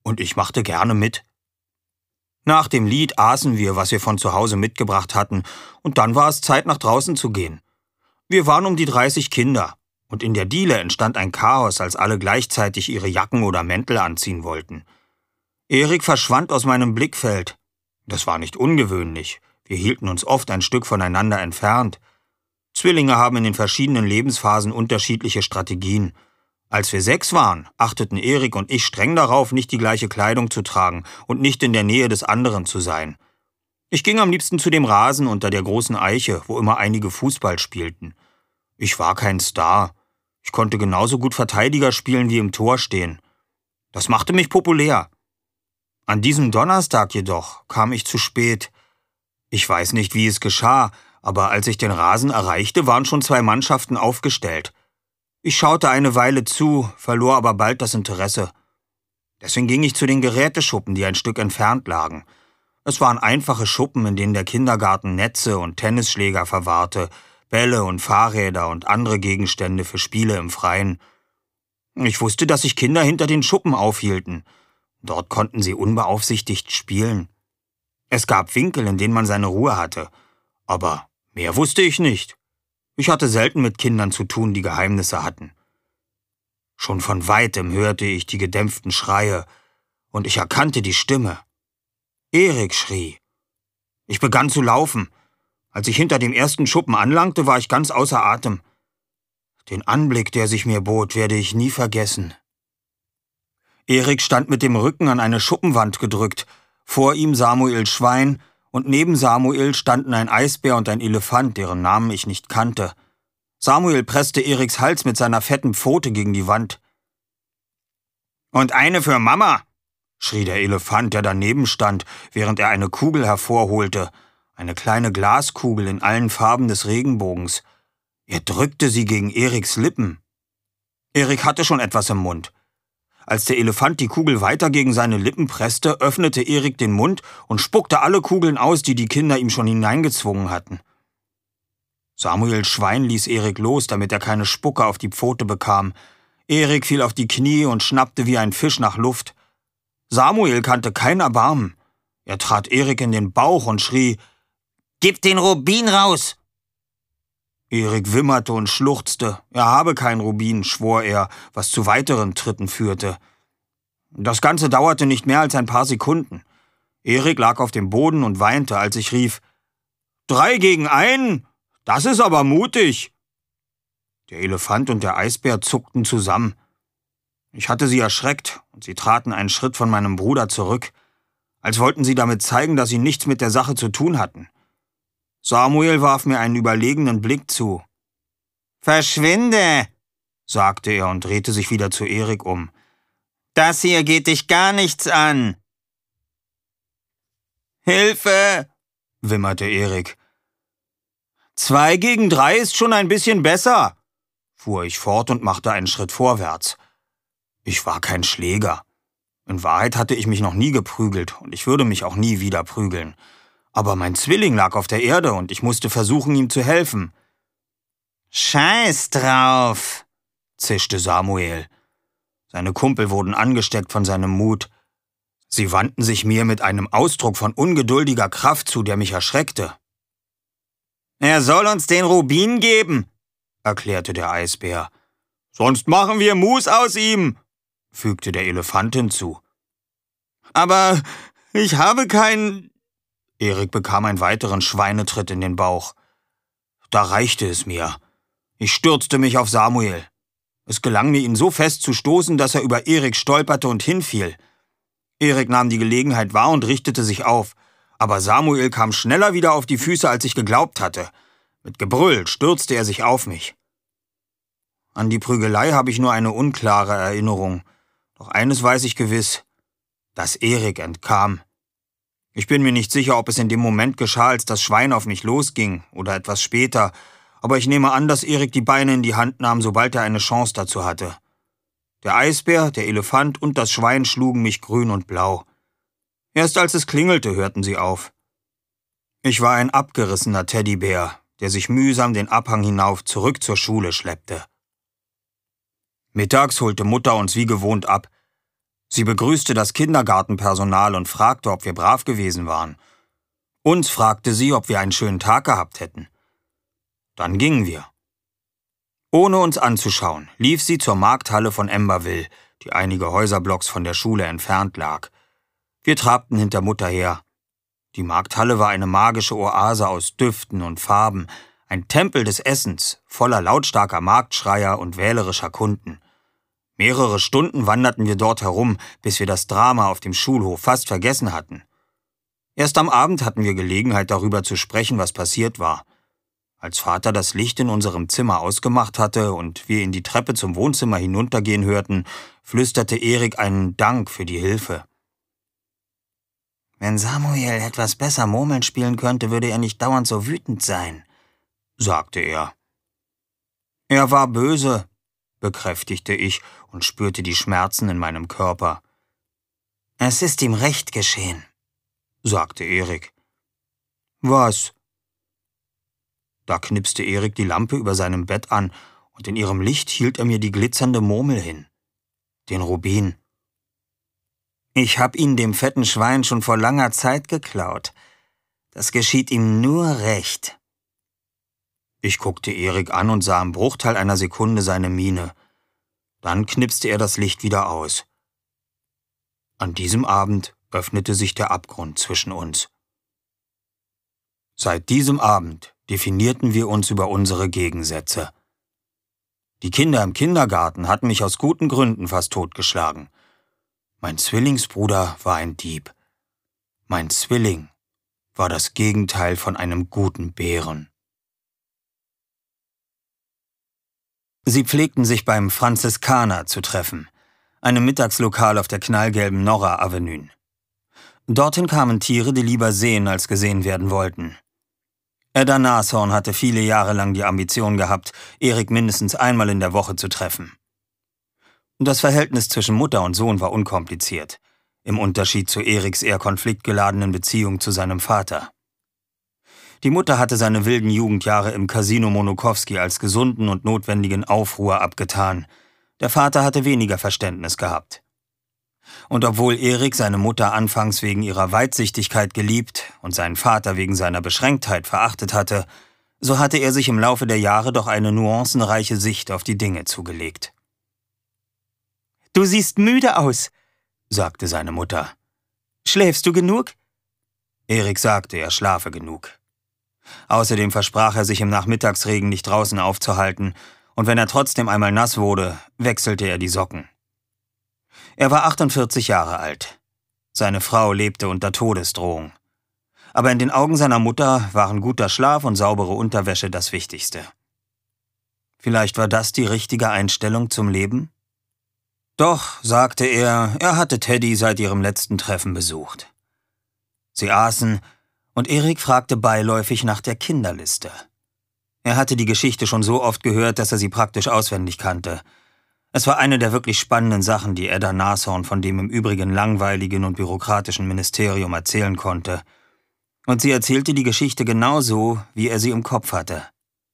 und ich machte gerne mit. Nach dem Lied aßen wir, was wir von zu Hause mitgebracht hatten, und dann war es Zeit, nach draußen zu gehen. Wir waren um die dreißig Kinder, und in der Diele entstand ein Chaos, als alle gleichzeitig ihre Jacken oder Mäntel anziehen wollten. Erik verschwand aus meinem Blickfeld. Das war nicht ungewöhnlich, wir hielten uns oft ein Stück voneinander entfernt. Zwillinge haben in den verschiedenen Lebensphasen unterschiedliche Strategien. Als wir sechs waren, achteten Erik und ich streng darauf, nicht die gleiche Kleidung zu tragen und nicht in der Nähe des anderen zu sein. Ich ging am liebsten zu dem Rasen unter der großen Eiche, wo immer einige Fußball spielten. Ich war kein Star. Ich konnte genauso gut Verteidiger spielen wie im Tor stehen. Das machte mich populär. An diesem Donnerstag jedoch kam ich zu spät. Ich weiß nicht, wie es geschah, aber als ich den Rasen erreichte, waren schon zwei Mannschaften aufgestellt. Ich schaute eine Weile zu, verlor aber bald das Interesse. Deswegen ging ich zu den Geräteschuppen, die ein Stück entfernt lagen. Es waren einfache Schuppen, in denen der Kindergarten Netze und Tennisschläger verwahrte, Bälle und Fahrräder und andere Gegenstände für Spiele im Freien. Ich wusste, dass sich Kinder hinter den Schuppen aufhielten. Dort konnten sie unbeaufsichtigt spielen. Es gab Winkel, in denen man seine Ruhe hatte. Aber mehr wusste ich nicht. Ich hatte selten mit Kindern zu tun, die Geheimnisse hatten. Schon von weitem hörte ich die gedämpften Schreie, und ich erkannte die Stimme. Erik schrie. Ich begann zu laufen. Als ich hinter dem ersten Schuppen anlangte, war ich ganz außer Atem. Den Anblick, der sich mir bot, werde ich nie vergessen. Erik stand mit dem Rücken an eine Schuppenwand gedrückt, vor ihm Samuel Schwein, und neben Samuel standen ein Eisbär und ein Elefant, deren Namen ich nicht kannte. Samuel presste Eriks Hals mit seiner fetten Pfote gegen die Wand. »Und eine für Mama«, schrie der Elefant, der daneben stand, während er eine Kugel hervorholte, eine kleine Glaskugel in allen Farben des Regenbogens. Er drückte sie gegen Eriks Lippen. Erik hatte schon etwas im Mund. Als der Elefant die Kugel weiter gegen seine Lippen presste, öffnete Erik den Mund und spuckte alle Kugeln aus, die die Kinder ihm schon hineingezwungen hatten. Samuel Schwein ließ Erik los, damit er keine Spucke auf die Pfote bekam. Erik fiel auf die Knie und schnappte wie ein Fisch nach Luft. Samuel kannte kein Erbarmen. Er trat Erik in den Bauch und schrie, »Gib den Rubin raus!« Erik wimmerte und schluchzte. Er habe kein Rubin, schwor er, was zu weiteren Tritten führte. Das Ganze dauerte nicht mehr als ein paar Sekunden. Erik lag auf dem Boden und weinte, als ich rief, »Drei gegen einen? Das ist aber mutig!« Der Elefant und der Eisbär zuckten zusammen. Ich hatte sie erschreckt, und sie traten einen Schritt von meinem Bruder zurück, als wollten sie damit zeigen, dass sie nichts mit der Sache zu tun hatten. Samuel warf mir einen überlegenen Blick zu. »Verschwinde«, sagte er und drehte sich wieder zu Erik um. »Das hier geht dich gar nichts an.« »Hilfe«, wimmerte Erik. »Zwei gegen drei ist schon ein bisschen besser«, fuhr ich fort und machte einen Schritt vorwärts. Ich war kein Schläger. In Wahrheit hatte ich mich noch nie geprügelt und ich würde mich auch nie wieder prügeln. Aber mein Zwilling lag auf der Erde und ich musste versuchen, ihm zu helfen. »Scheiß drauf«, zischte Samuel. Seine Kumpel wurden angesteckt von seinem Mut. Sie wandten sich mir mit einem Ausdruck von ungeduldiger Kraft zu, der mich erschreckte. »Er soll uns den Rubin geben«, erklärte der Eisbär. »Sonst machen wir Mus aus ihm«, fügte der Elefant hinzu. »Aber ich habe keinen...« Erik bekam einen weiteren Schweinetritt in den Bauch. Da reichte es mir. Ich stürzte mich auf Samuel. Es gelang mir, ihn so fest zu stoßen, dass er über Erik stolperte und hinfiel. Erik nahm die Gelegenheit wahr und richtete sich auf. Aber Samuel kam schneller wieder auf die Füße, als ich geglaubt hatte. Mit Gebrüll stürzte er sich auf mich. An die Prügelei habe ich nur eine unklare Erinnerung. Doch eines weiß ich gewiss, dass Erik entkam. Ich bin mir nicht sicher, ob es in dem Moment geschah, als das Schwein auf mich losging, oder etwas später, aber ich nehme an, dass Erik die Beine in die Hand nahm, sobald er eine Chance dazu hatte. Der Eisbär, der Elefant und das Schwein schlugen mich grün und blau. Erst als es klingelte, hörten sie auf. Ich war ein abgerissener Teddybär, der sich mühsam den Abhang hinauf zurück zur Schule schleppte. Mittags holte Mutter uns wie gewohnt ab. Sie begrüßte das Kindergartenpersonal und fragte, ob wir brav gewesen waren. Uns fragte sie, ob wir einen schönen Tag gehabt hätten. Dann gingen wir. Ohne uns anzuschauen, lief sie zur Markthalle von Emberville, die einige Häuserblocks von der Schule entfernt lag. Wir trabten hinter Mutter her. Die Markthalle war eine magische Oase aus Düften und Farben, ein Tempel des Essens, voller lautstarker Marktschreier und wählerischer Kunden. Mehrere Stunden wanderten wir dort herum, bis wir das Drama auf dem Schulhof fast vergessen hatten. Erst am Abend hatten wir Gelegenheit, darüber zu sprechen, was passiert war. Als Vater das Licht in unserem Zimmer ausgemacht hatte und wir in die Treppe zum Wohnzimmer hinuntergehen hörten, flüsterte Erik einen Dank für die Hilfe. »Wenn Samuel etwas besser Murmeln spielen könnte, würde er nicht dauernd so wütend sein«, sagte er. »Er war böse«, bekräftigte ich und spürte die Schmerzen in meinem Körper. »Es ist ihm recht geschehen«, sagte Erik. »Was?« Da knipste Erik die Lampe über seinem Bett an, und in ihrem Licht hielt er mir die glitzernde Murmel hin. Den Rubin. »Ich hab ihn dem fetten Schwein schon vor langer Zeit geklaut. Das geschieht ihm nur recht.« Ich guckte Erik an und sah im Bruchteil einer Sekunde seine Miene. Dann knipste er das Licht wieder aus. An diesem Abend öffnete sich der Abgrund zwischen uns. Seit diesem Abend definierten wir uns über unsere Gegensätze. Die Kinder im Kindergarten hatten mich aus guten Gründen fast totgeschlagen. Mein Zwillingsbruder war ein Dieb. Mein Zwilling war das Gegenteil von einem guten Bären. Sie pflegten sich beim Franziskaner zu treffen, einem Mittagslokal auf der knallgelben Norra Avenue. Dorthin kamen Tiere, die lieber sehen als gesehen werden wollten. Edda Nashorn hatte viele Jahre lang die Ambition gehabt, Erik mindestens einmal in der Woche zu treffen. Das Verhältnis zwischen Mutter und Sohn war unkompliziert, im Unterschied zu Eriks eher konfliktgeladenen Beziehung zu seinem Vater. Die Mutter hatte seine wilden Jugendjahre im Casino Monokowski als gesunden und notwendigen Aufruhr abgetan. Der Vater hatte weniger Verständnis gehabt. Und obwohl Erik seine Mutter anfangs wegen ihrer Weitsichtigkeit geliebt und seinen Vater wegen seiner Beschränktheit verachtet hatte, so hatte er sich im Laufe der Jahre doch eine nuancenreiche Sicht auf die Dinge zugelegt. »Du siehst müde aus«, sagte seine Mutter. »Schläfst du genug?« Erik sagte, er schlafe genug. Außerdem versprach er sich im Nachmittagsregen nicht draußen aufzuhalten, und wenn er trotzdem einmal nass wurde, wechselte er die Socken. Er war achtundvierzig Jahre alt. Seine Frau lebte unter Todesdrohung. Aber in den Augen seiner Mutter waren guter Schlaf und saubere Unterwäsche das Wichtigste. Vielleicht war das die richtige Einstellung zum Leben? Doch, sagte er, er hatte Teddy seit ihrem letzten Treffen besucht. Sie aßen, und Erik fragte beiläufig nach der Kinderliste. Er hatte die Geschichte schon so oft gehört, dass er sie praktisch auswendig kannte. Es war eine der wirklich spannenden Sachen, die Edda Nashorn von dem im Übrigen langweiligen und bürokratischen Ministerium erzählen konnte. Und sie erzählte die Geschichte genauso, wie er sie im Kopf hatte.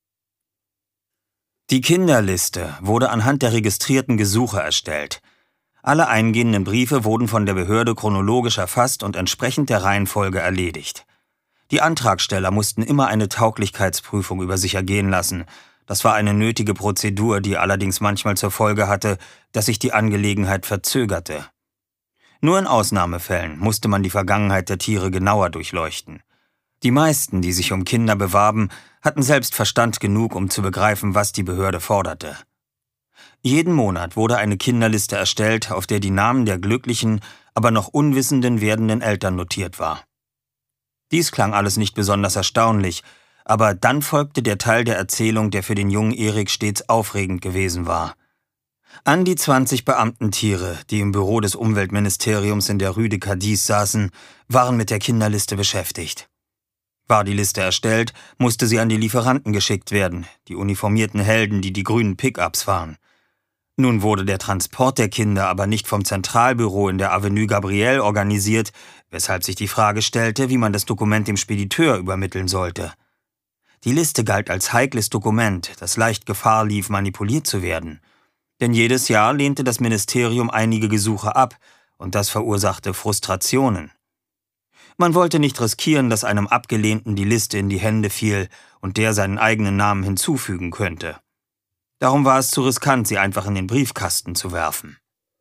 Die Kinderliste wurde anhand der registrierten Gesuche erstellt. Alle eingehenden Briefe wurden von der Behörde chronologisch erfasst und entsprechend der Reihenfolge erledigt. Die Antragsteller mussten immer eine Tauglichkeitsprüfung über sich ergehen lassen. Das war eine nötige Prozedur, die allerdings manchmal zur Folge hatte, dass sich die Angelegenheit verzögerte. Nur in Ausnahmefällen musste man die Vergangenheit der Tiere genauer durchleuchten. Die meisten, die sich um Kinder bewarben, hatten selbst Verstand genug, um zu begreifen, was die Behörde forderte. Jeden Monat wurde eine Kinderliste erstellt, auf der die Namen der glücklichen, aber noch unwissenden werdenden Eltern notiert war. Dies klang alles nicht besonders erstaunlich, aber dann folgte der Teil der Erzählung, der für den jungen Erik stets aufregend gewesen war. An die zwanzig Beamtentiere, die im Büro des Umweltministeriums in der Rue de Cadiz saßen, waren mit der Kinderliste beschäftigt. War die Liste erstellt, musste sie an die Lieferanten geschickt werden, die uniformierten Helden, die die grünen Pickups fahren. Nun wurde der Transport der Kinder aber nicht vom Zentralbüro in der Avenue Gabriel organisiert, weshalb sich die Frage stellte, wie man das Dokument dem Spediteur übermitteln sollte. Die Liste galt als heikles Dokument, das leicht Gefahr lief, manipuliert zu werden. Denn jedes Jahr lehnte das Ministerium einige Gesuche ab, und das verursachte Frustrationen. Man wollte nicht riskieren, dass einem Abgelehnten die Liste in die Hände fiel und der seinen eigenen Namen hinzufügen könnte. Darum war es zu riskant, sie einfach in den Briefkasten zu werfen.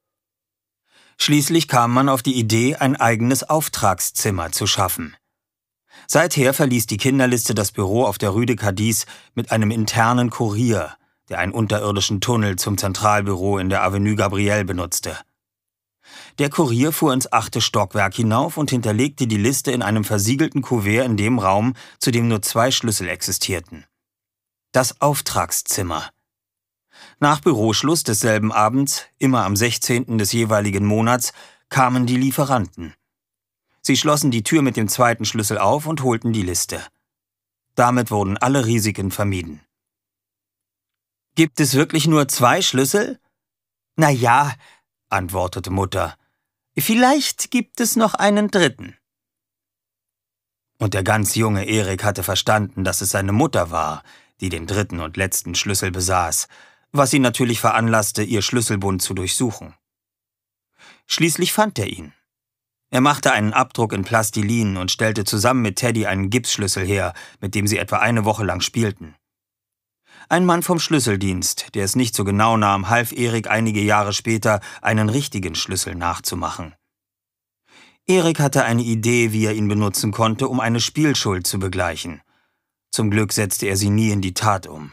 Schließlich kam man auf die Idee, ein eigenes Auftragszimmer zu schaffen. Seither verließ die Kinderliste das Büro auf der Rue de Cadiz mit einem internen Kurier, der einen unterirdischen Tunnel zum Zentralbüro in der Avenue Gabriel benutzte. Der Kurier fuhr ins achte Stockwerk hinauf und hinterlegte die Liste in einem versiegelten Kuvert in dem Raum, zu dem nur zwei Schlüssel existierten. Das Auftragszimmer. Nach Büroschluss desselben Abends, immer am sechzehnten des jeweiligen Monats, kamen die Lieferanten. Sie schlossen die Tür mit dem zweiten Schlüssel auf und holten die Liste. Damit wurden alle Risiken vermieden. »Gibt es wirklich nur zwei Schlüssel?« »Na ja«, antwortete Mutter. »Vielleicht gibt es noch einen dritten.« Und der ganz junge Erik hatte verstanden, dass es seine Mutter war, die den dritten und letzten Schlüssel besaß, was ihn natürlich veranlasste, ihr Schlüsselbund zu durchsuchen. Schließlich fand er ihn. Er machte einen Abdruck in Plastilin und stellte zusammen mit Teddy einen Gipsschlüssel her, mit dem sie etwa eine Woche lang spielten. Ein Mann vom Schlüsseldienst, der es nicht so genau nahm, half Erik einige Jahre später, einen richtigen Schlüssel nachzumachen. Erik hatte eine Idee, wie er ihn benutzen konnte, um eine Spielschuld zu begleichen. Zum Glück setzte er sie nie in die Tat um.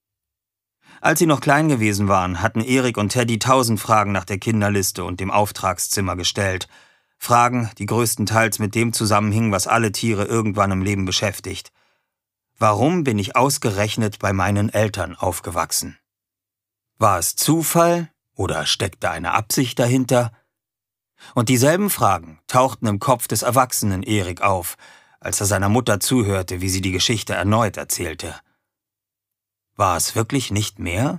Als sie noch klein gewesen waren, hatten Erik und Teddy tausend Fragen nach der Kinderliste und dem Auftragszimmer gestellt. Fragen, die größtenteils mit dem zusammenhingen, was alle Tiere irgendwann im Leben beschäftigt. Warum bin ich ausgerechnet bei meinen Eltern aufgewachsen? War es Zufall oder steckte eine Absicht dahinter? Und dieselben Fragen tauchten im Kopf des erwachsenen Erik auf, als er seiner Mutter zuhörte, wie sie die Geschichte erneut erzählte. War es wirklich nicht mehr?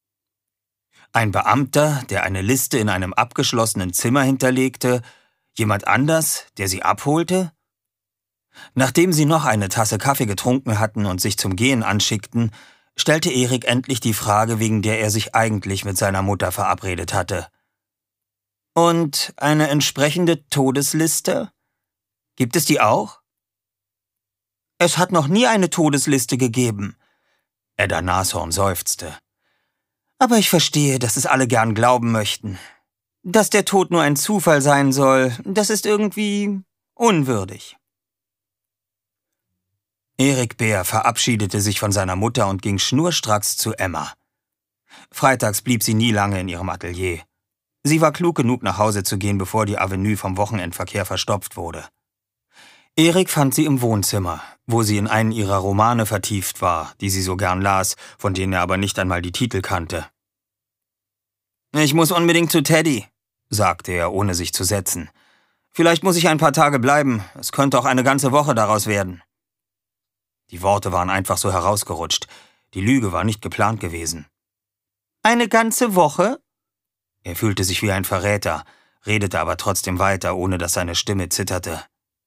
Ein Beamter, der eine Liste in einem abgeschlossenen Zimmer hinterlegte, jemand anders, der sie abholte? Nachdem sie noch eine Tasse Kaffee getrunken hatten und sich zum Gehen anschickten, stellte Erik endlich die Frage, wegen der er sich eigentlich mit seiner Mutter verabredet hatte. Und eine entsprechende Todesliste? Gibt es die auch? Es hat noch nie eine Todesliste gegeben. Edda Nashorn seufzte. Aber ich verstehe, dass es alle gern glauben möchten. Dass der Tod nur ein Zufall sein soll, das ist irgendwie unwürdig. Erik Bär verabschiedete sich von seiner Mutter und ging schnurstracks zu Emma. Freitags blieb sie nie lange in ihrem Atelier. Sie war klug genug, nach Hause zu gehen, bevor die Avenue vom Wochenendverkehr verstopft wurde. Erik fand sie im Wohnzimmer, wo sie in einen ihrer Romane vertieft war, die sie so gern las, von denen er aber nicht einmal die Titel kannte. »Ich muss unbedingt zu Teddy«, sagte er, ohne sich zu setzen. »Vielleicht muss ich ein paar Tage bleiben, es könnte auch eine ganze Woche daraus werden.« Die Worte waren einfach so herausgerutscht, die Lüge war nicht geplant gewesen. »Eine ganze Woche?« Er fühlte sich wie ein Verräter, redete aber trotzdem weiter, ohne dass seine Stimme zitterte.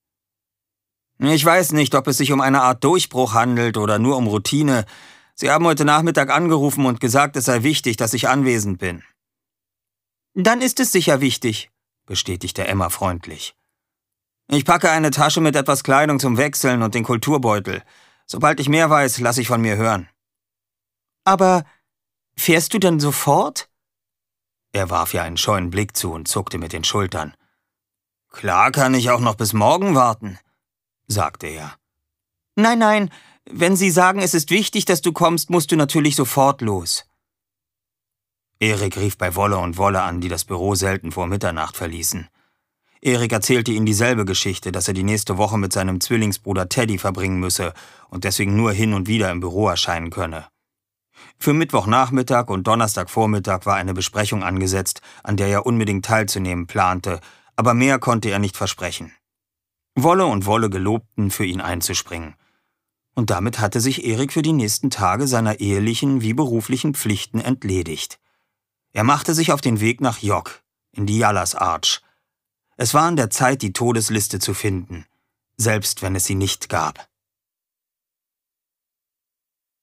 »Ich weiß nicht, ob es sich um eine Art Durchbruch handelt oder nur um Routine. Sie haben heute Nachmittag angerufen und gesagt, es sei wichtig, dass ich anwesend bin.« »Dann ist es sicher wichtig«, bestätigte Emma freundlich. »Ich packe eine Tasche mit etwas Kleidung zum Wechseln und den Kulturbeutel. Sobald ich mehr weiß, lasse ich von mir hören.« »Aber fährst du denn sofort?« Er warf ihr einen scheuen Blick zu und zuckte mit den Schultern. »Klar kann ich auch noch bis morgen warten«, sagte er. »Nein, nein, wenn Sie sagen, es ist wichtig, dass du kommst, musst du natürlich sofort los.« Erik rief bei Wolle und Wolle an, die das Büro selten vor Mitternacht verließen. Erik erzählte ihnen dieselbe Geschichte, dass er die nächste Woche mit seinem Zwillingsbruder Teddy verbringen müsse und deswegen nur hin und wieder im Büro erscheinen könne. Für Mittwochnachmittag und Donnerstagvormittag war eine Besprechung angesetzt, an der er unbedingt teilzunehmen plante, aber mehr konnte er nicht versprechen. Wolle und Wolle gelobten, für ihn einzuspringen. Und damit hatte sich Erik für die nächsten Tage seiner ehelichen wie beruflichen Pflichten entledigt. Er machte sich auf den Weg nach York, in die Yallas Arch. Es war an der Zeit, die Todesliste zu finden, selbst wenn es sie nicht gab.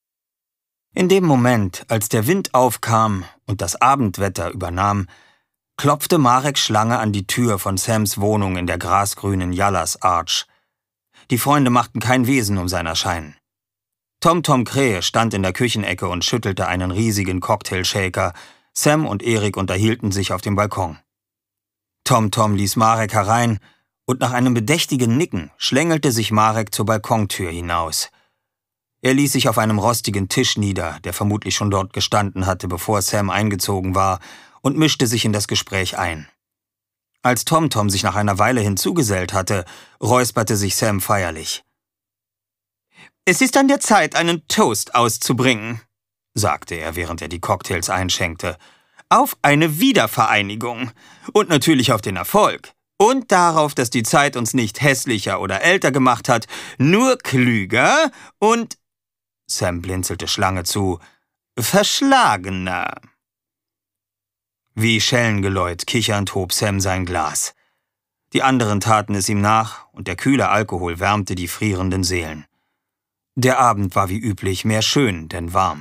In dem Moment, als der Wind aufkam und das Abendwetter übernahm, klopfte Marek Schlange an die Tür von Sams Wohnung in der grasgrünen Yallahs Arch. Die Freunde machten kein Wesen um sein Erscheinen. Tom Tom Krähe stand in der Küchenecke und schüttelte einen riesigen Cocktailshaker. Sam und Erik unterhielten sich auf dem Balkon. Tom Tom ließ Marek herein, und nach einem bedächtigen Nicken schlängelte sich Marek zur Balkontür hinaus. Er ließ sich auf einem rostigen Tisch nieder, der vermutlich schon dort gestanden hatte, bevor Sam eingezogen war, und mischte sich in das Gespräch ein. Als Tom Tom sich nach einer Weile hinzugesellt hatte, räusperte sich Sam feierlich. »Es ist an der Zeit, einen Toast auszubringen«, sagte er, während er die Cocktails einschenkte. »Auf eine Wiedervereinigung. Und natürlich auf den Erfolg. Und darauf, dass die Zeit uns nicht hässlicher oder älter gemacht hat, nur klüger und...« Sam blinzelte Schlange zu. »Verschlagener.« Wie Schellengeläut kichernd hob Sam sein Glas. Die anderen taten es ihm nach, und der kühle Alkohol wärmte die frierenden Seelen. Der Abend war wie üblich mehr schön denn warm.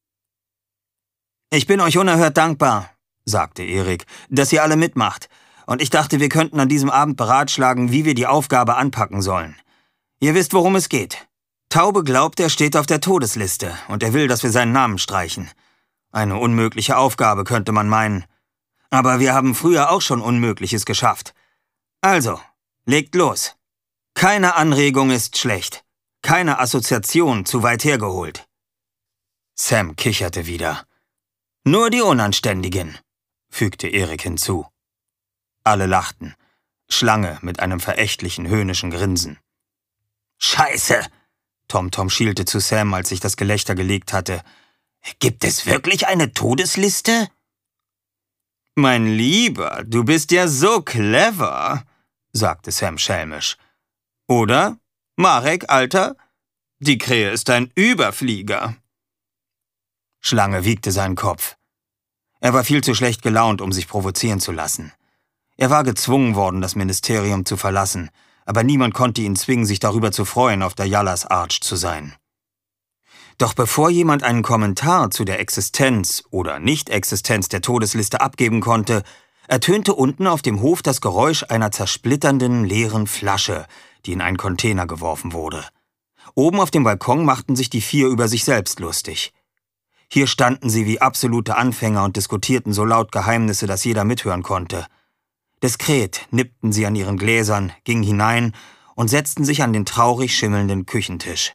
»Ich bin euch unerhört dankbar«, sagte Erik, »dass ihr alle mitmacht. Und ich dachte, wir könnten an diesem Abend beratschlagen, wie wir die Aufgabe anpacken sollen. Ihr wisst, worum es geht. Taube glaubt, er steht auf der Todesliste, und er will, dass wir seinen Namen streichen. Eine unmögliche Aufgabe, könnte man meinen. Aber wir haben früher auch schon Unmögliches geschafft. Also, legt los. Keine Anregung ist schlecht. Keine Assoziation zu weit hergeholt.« Sam kicherte wieder. »Nur die Unanständigen«, fügte Erik hinzu. Alle lachten. Schlange mit einem verächtlichen, höhnischen Grinsen. »Scheiße!« Tom Tom schielte zu Sam, als sich das Gelächter gelegt hatte. »Gibt es wirklich eine Todesliste?« »Mein Lieber, du bist ja so clever«, sagte Sam schelmisch. »Oder? Marek, Alter? Die Krähe ist ein Überflieger.« Schlange wiegte seinen Kopf. Er war viel zu schlecht gelaunt, um sich provozieren zu lassen. Er war gezwungen worden, das Ministerium zu verlassen, aber niemand konnte ihn zwingen, sich darüber zu freuen, auf der Yallahs Arch zu sein. Doch bevor jemand einen Kommentar zu der Existenz oder Nicht-Existenz der Todesliste abgeben konnte, ertönte unten auf dem Hof das Geräusch einer zersplitternden, leeren Flasche, die in einen Container geworfen wurde. Oben auf dem Balkon machten sich die vier über sich selbst lustig. Hier standen sie wie absolute Anfänger und diskutierten so laut Geheimnisse, dass jeder mithören konnte. Diskret nippten sie an ihren Gläsern, gingen hinein und setzten sich an den traurig schimmelnden Küchentisch.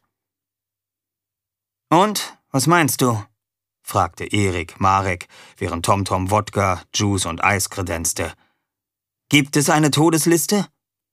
»Und, was meinst du?« fragte Erik Marek, während Tom Tom Wodka, Juice und Eis kredenzte. »Gibt es eine Todesliste?«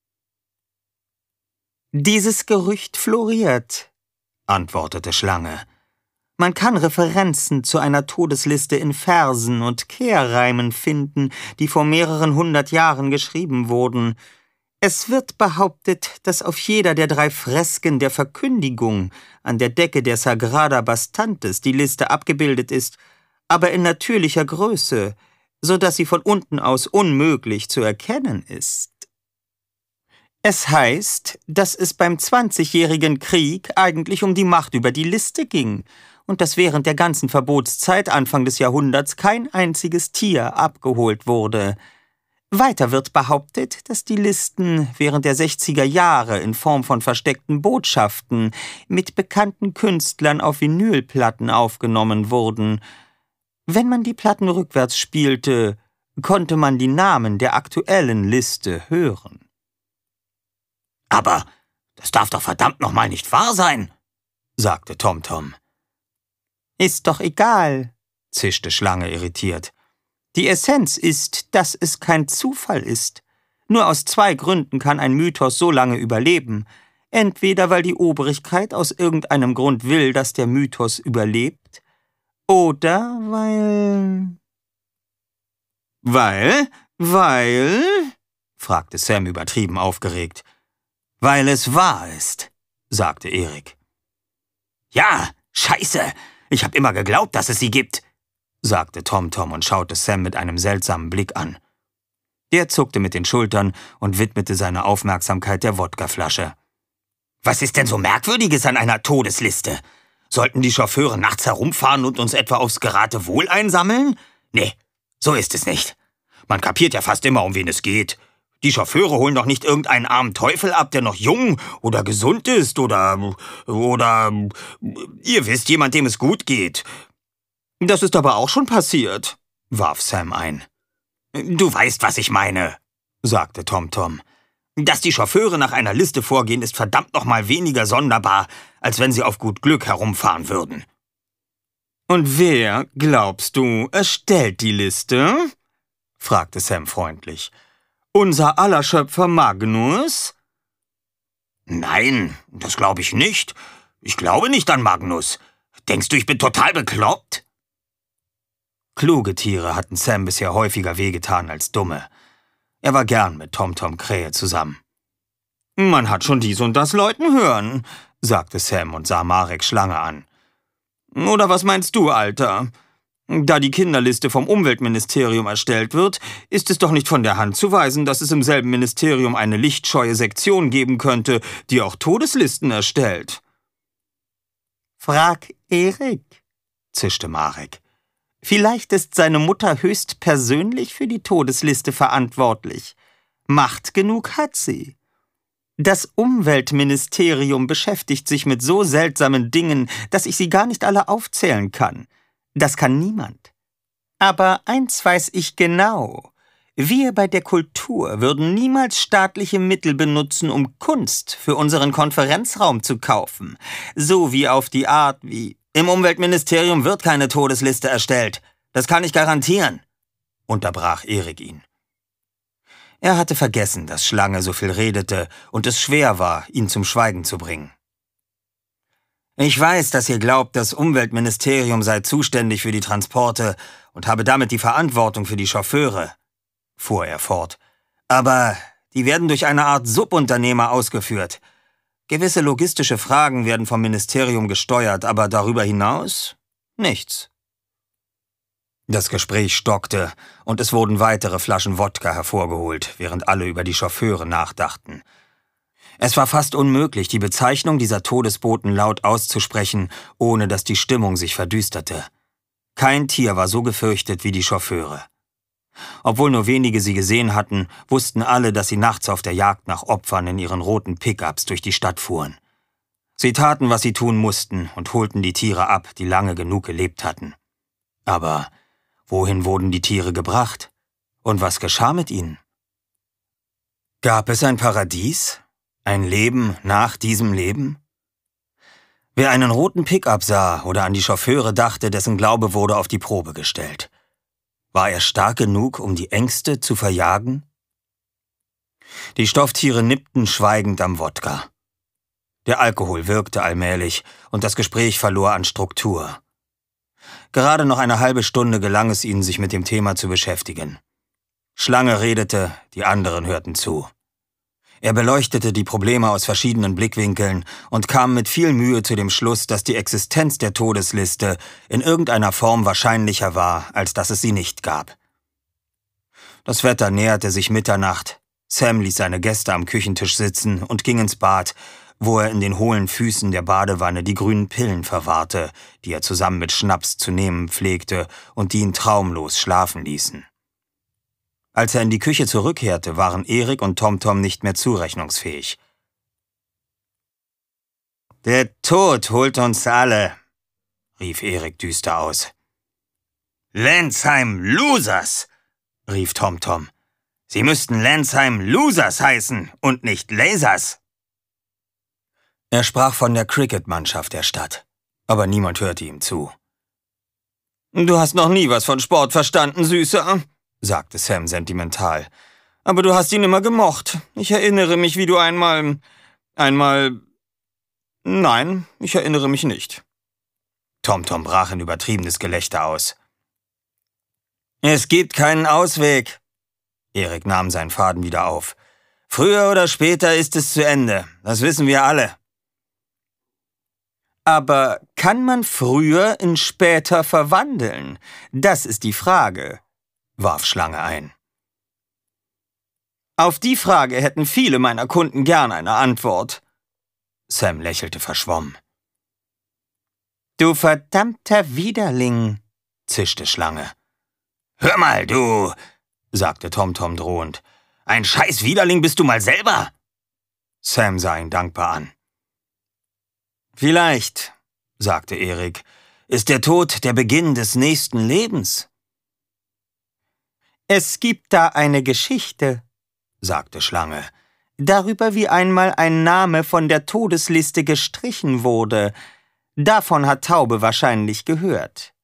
»Dieses Gerücht floriert«, antwortete Schlange. »Man kann Referenzen zu einer Todesliste in Versen und Kehrreimen finden, die vor mehreren hundert Jahren geschrieben wurden. Es wird behauptet, dass auf jeder der drei Fresken der Verkündigung an der Decke der Sagrada Bastantes die Liste abgebildet ist, aber in natürlicher Größe, so dass sie von unten aus unmöglich zu erkennen ist. Es heißt, dass es beim zwanzigjährigen Krieg eigentlich um die Macht über die Liste ging und dass während der ganzen Verbotszeit Anfang des Jahrhunderts kein einziges Tier abgeholt wurde. Weiter wird behauptet, dass die Listen während der sechziger Jahre in Form von versteckten Botschaften mit bekannten Künstlern auf Vinylplatten aufgenommen wurden. Wenn man die Platten rückwärts spielte, konnte man die Namen der aktuellen Liste hören. »Aber das darf doch verdammt nochmal nicht wahr sein«, sagte Tom Tom. »Ist doch egal«, zischte Schlange irritiert. »Die Essenz ist, dass es kein Zufall ist. Nur aus zwei Gründen kann ein Mythos so lange überleben. Entweder weil die Obrigkeit aus irgendeinem Grund will, dass der Mythos überlebt, oder weil...« »Weil? Weil?« fragte Sam übertrieben aufgeregt. »Weil es wahr ist«, sagte Erik. »Ja, scheiße, ich hab immer geglaubt, dass es sie gibt«, sagte Tom Tom und schaute Sam mit einem seltsamen Blick an. Der zuckte mit den Schultern und widmete seine Aufmerksamkeit der Wodkaflasche. »Was ist denn so Merkwürdiges an einer Todesliste? Sollten die Chauffeure nachts herumfahren und uns etwa aufs Geratewohl einsammeln? Nee, so ist es nicht. Man kapiert ja fast immer, um wen es geht. Die Chauffeure holen doch nicht irgendeinen armen Teufel ab, der noch jung oder gesund ist oder... oder... Ihr wisst, jemand, dem es gut geht. Das ist aber auch schon passiert, warf Sam ein. Du weißt, was ich meine, sagte TomTom. Dass die Chauffeure nach einer Liste vorgehen, ist verdammt noch mal weniger sonderbar, als wenn sie auf gut Glück herumfahren würden. Und wer, glaubst du, erstellt die Liste? Fragte Sam freundlich. Unser aller Schöpfer Magnus? Nein, das glaube ich nicht. Ich glaube nicht an Magnus. Denkst du, ich bin total bekloppt? Kluge Tiere hatten Sam bisher häufiger wehgetan als dumme. Er war gern mit TomTom Krähe zusammen. Man hat schon dies und das Leuten hören, sagte Sam und sah Marek Schlange an. Oder was meinst du, Alter? Da die Kinderliste vom Umweltministerium erstellt wird, ist es doch nicht von der Hand zu weisen, dass es im selben Ministerium eine lichtscheue Sektion geben könnte, die auch Todeslisten erstellt. Frag Erik, zischte Marek. Vielleicht ist seine Mutter höchstpersönlich für die Todesliste verantwortlich. Macht genug hat sie. Das Umweltministerium beschäftigt sich mit so seltsamen Dingen, dass ich sie gar nicht alle aufzählen kann. Das kann niemand. Aber eins weiß ich genau. Wir bei der Kultur würden niemals staatliche Mittel benutzen, um Kunst für unseren Konferenzraum zu kaufen. So wie auf die Art wie... Im Umweltministerium wird keine Todesliste erstellt. Das kann ich garantieren, unterbrach Erik ihn. Er hatte vergessen, dass Schlange so viel redete und es schwer war, ihn zum Schweigen zu bringen. Ich weiß, dass ihr glaubt, das Umweltministerium sei zuständig für die Transporte und habe damit die Verantwortung für die Chauffeure, fuhr er fort. Aber die werden durch eine Art Subunternehmer ausgeführt. Gewisse logistische Fragen werden vom Ministerium gesteuert, aber darüber hinaus nichts. Das Gespräch stockte und es wurden weitere Flaschen Wodka hervorgeholt, während alle über die Chauffeure nachdachten. Es war fast unmöglich, die Bezeichnung dieser Todesboten laut auszusprechen, ohne dass die Stimmung sich verdüsterte. Kein Tier war so gefürchtet wie die Chauffeure. Obwohl nur wenige sie gesehen hatten, wussten alle, dass sie nachts auf der Jagd nach Opfern in ihren roten Pickups durch die Stadt fuhren. Sie taten, was sie tun mussten und holten die Tiere ab, die lange genug gelebt hatten. Aber wohin wurden die Tiere gebracht? Und was geschah mit ihnen? Gab es ein Paradies? Ein Leben nach diesem Leben? Wer einen roten Pickup sah oder an die Chauffeure dachte, dessen Glaube wurde auf die Probe gestellt. War er stark genug, um die Ängste zu verjagen? Die Stofftiere nippten schweigend am Wodka. Der Alkohol wirkte allmählich und das Gespräch verlor an Struktur. Gerade noch eine halbe Stunde gelang es ihnen, sich mit dem Thema zu beschäftigen. Schlange redete, die anderen hörten zu. Er beleuchtete die Probleme aus verschiedenen Blickwinkeln und kam mit viel Mühe zu dem Schluss, dass die Existenz der Todesliste in irgendeiner Form wahrscheinlicher war, als dass es sie nicht gab. Das Wetter näherte sich Mitternacht. Sam ließ seine Gäste am Küchentisch sitzen und ging ins Bad, wo er in den hohlen Füßen der Badewanne die grünen Pillen verwahrte, die er zusammen mit Schnaps zu nehmen pflegte und die ihn traumlos schlafen ließen. Als er in die Küche zurückkehrte, waren Erik und TomTom nicht mehr zurechnungsfähig. »Der Tod holt uns alle«, rief Erik düster aus. »Lenzheim Losers«, rief TomTom. »Sie müssten Lenzheim Losers heißen und nicht Lasers.« Er sprach von der Cricket-Mannschaft der Stadt, aber niemand hörte ihm zu. »Du hast noch nie was von Sport verstanden, Süßer«, sagte Sam sentimental. »Aber du hast ihn immer gemocht. Ich erinnere mich, wie du einmal... einmal... Nein, ich erinnere mich nicht.« TomTom brach in übertriebenes Gelächter aus. »Es gibt keinen Ausweg.« Erik nahm seinen Faden wieder auf. »Früher oder später ist es zu Ende. Das wissen wir alle.« »Aber kann man früher in später verwandeln? Das ist die Frage«, warf Schlange ein. »Auf die Frage hätten viele meiner Kunden gern eine Antwort.« Sam lächelte verschwommen. »Du verdammter Widerling«, zischte Schlange. »Hör mal, du...« sagte TomTom drohend. »Ein scheiß Widerling bist du mal selber!« Sam sah ihn dankbar an. »Vielleicht«, sagte Erik, »ist der Tod der Beginn des nächsten Lebens.« »Es gibt da eine Geschichte«, sagte Schlange, »darüber, wie einmal ein Name von der Todesliste gestrichen wurde. Davon hat Taube wahrscheinlich gehört.«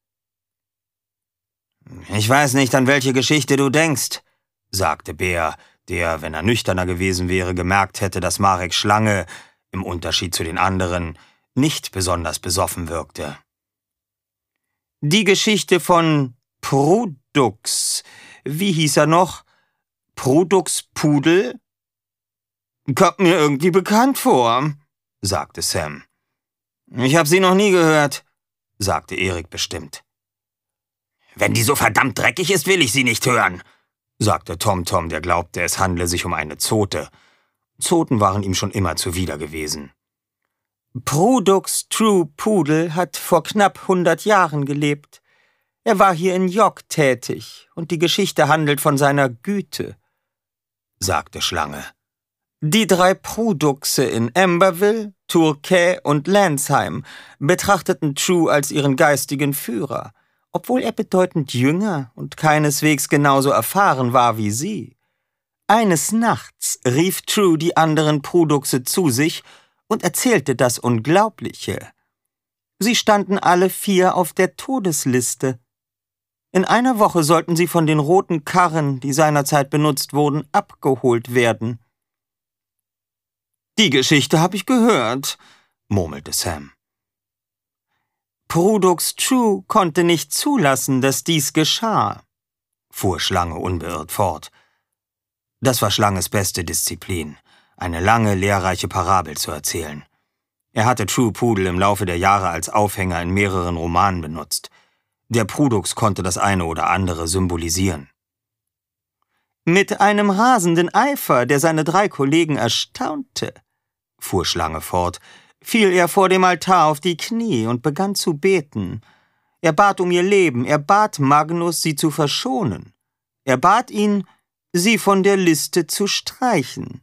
»Ich weiß nicht, an welche Geschichte du denkst«, sagte Bär, der, wenn er nüchterner gewesen wäre, gemerkt hätte, dass Marek Schlange, im Unterschied zu den anderen, nicht besonders besoffen wirkte. »Die Geschichte von Produx. Wie hieß er noch? Produx Pudel?« »Kommt mir irgendwie bekannt vor«, sagte Sam. »Ich habe sie noch nie gehört«, sagte Erik bestimmt. »Wenn die so verdammt dreckig ist, will ich sie nicht hören«, sagte TomTom, der glaubte, es handle sich um eine Zote. Zoten waren ihm schon immer zuwider gewesen. »Produx True Pudel hat vor knapp hundert Jahren gelebt. Er war hier in York tätig, und die Geschichte handelt von seiner Güte«, sagte Schlange. »Die drei Produxe in Amberville, Turkey und Lansheim betrachteten True als ihren geistigen Führer, obwohl er bedeutend jünger und keineswegs genauso erfahren war wie sie. Eines Nachts rief True die anderen Produxe zu sich und erzählte das Unglaubliche. Sie standen alle vier auf der Todesliste. In einer Woche sollten sie von den roten Karren, die seinerzeit benutzt wurden, abgeholt werden.« »Die Geschichte habe ich gehört«, murmelte Sam. »Produx True konnte nicht zulassen, dass dies geschah«, fuhr Schlange unbeirrt fort. Das war Schlanges beste Disziplin, eine lange, lehrreiche Parabel zu erzählen. Er hatte True Pudel im Laufe der Jahre als Aufhänger in mehreren Romanen benutzt. Der Produx konnte das eine oder andere symbolisieren. »Mit einem rasenden Eifer, der seine drei Kollegen erstaunte«, fuhr Schlange fort, fiel er vor dem Altar auf die Knie und begann zu beten. Er bat um ihr Leben, er bat Magnus, sie zu verschonen. Er bat ihn, sie von der Liste zu streichen.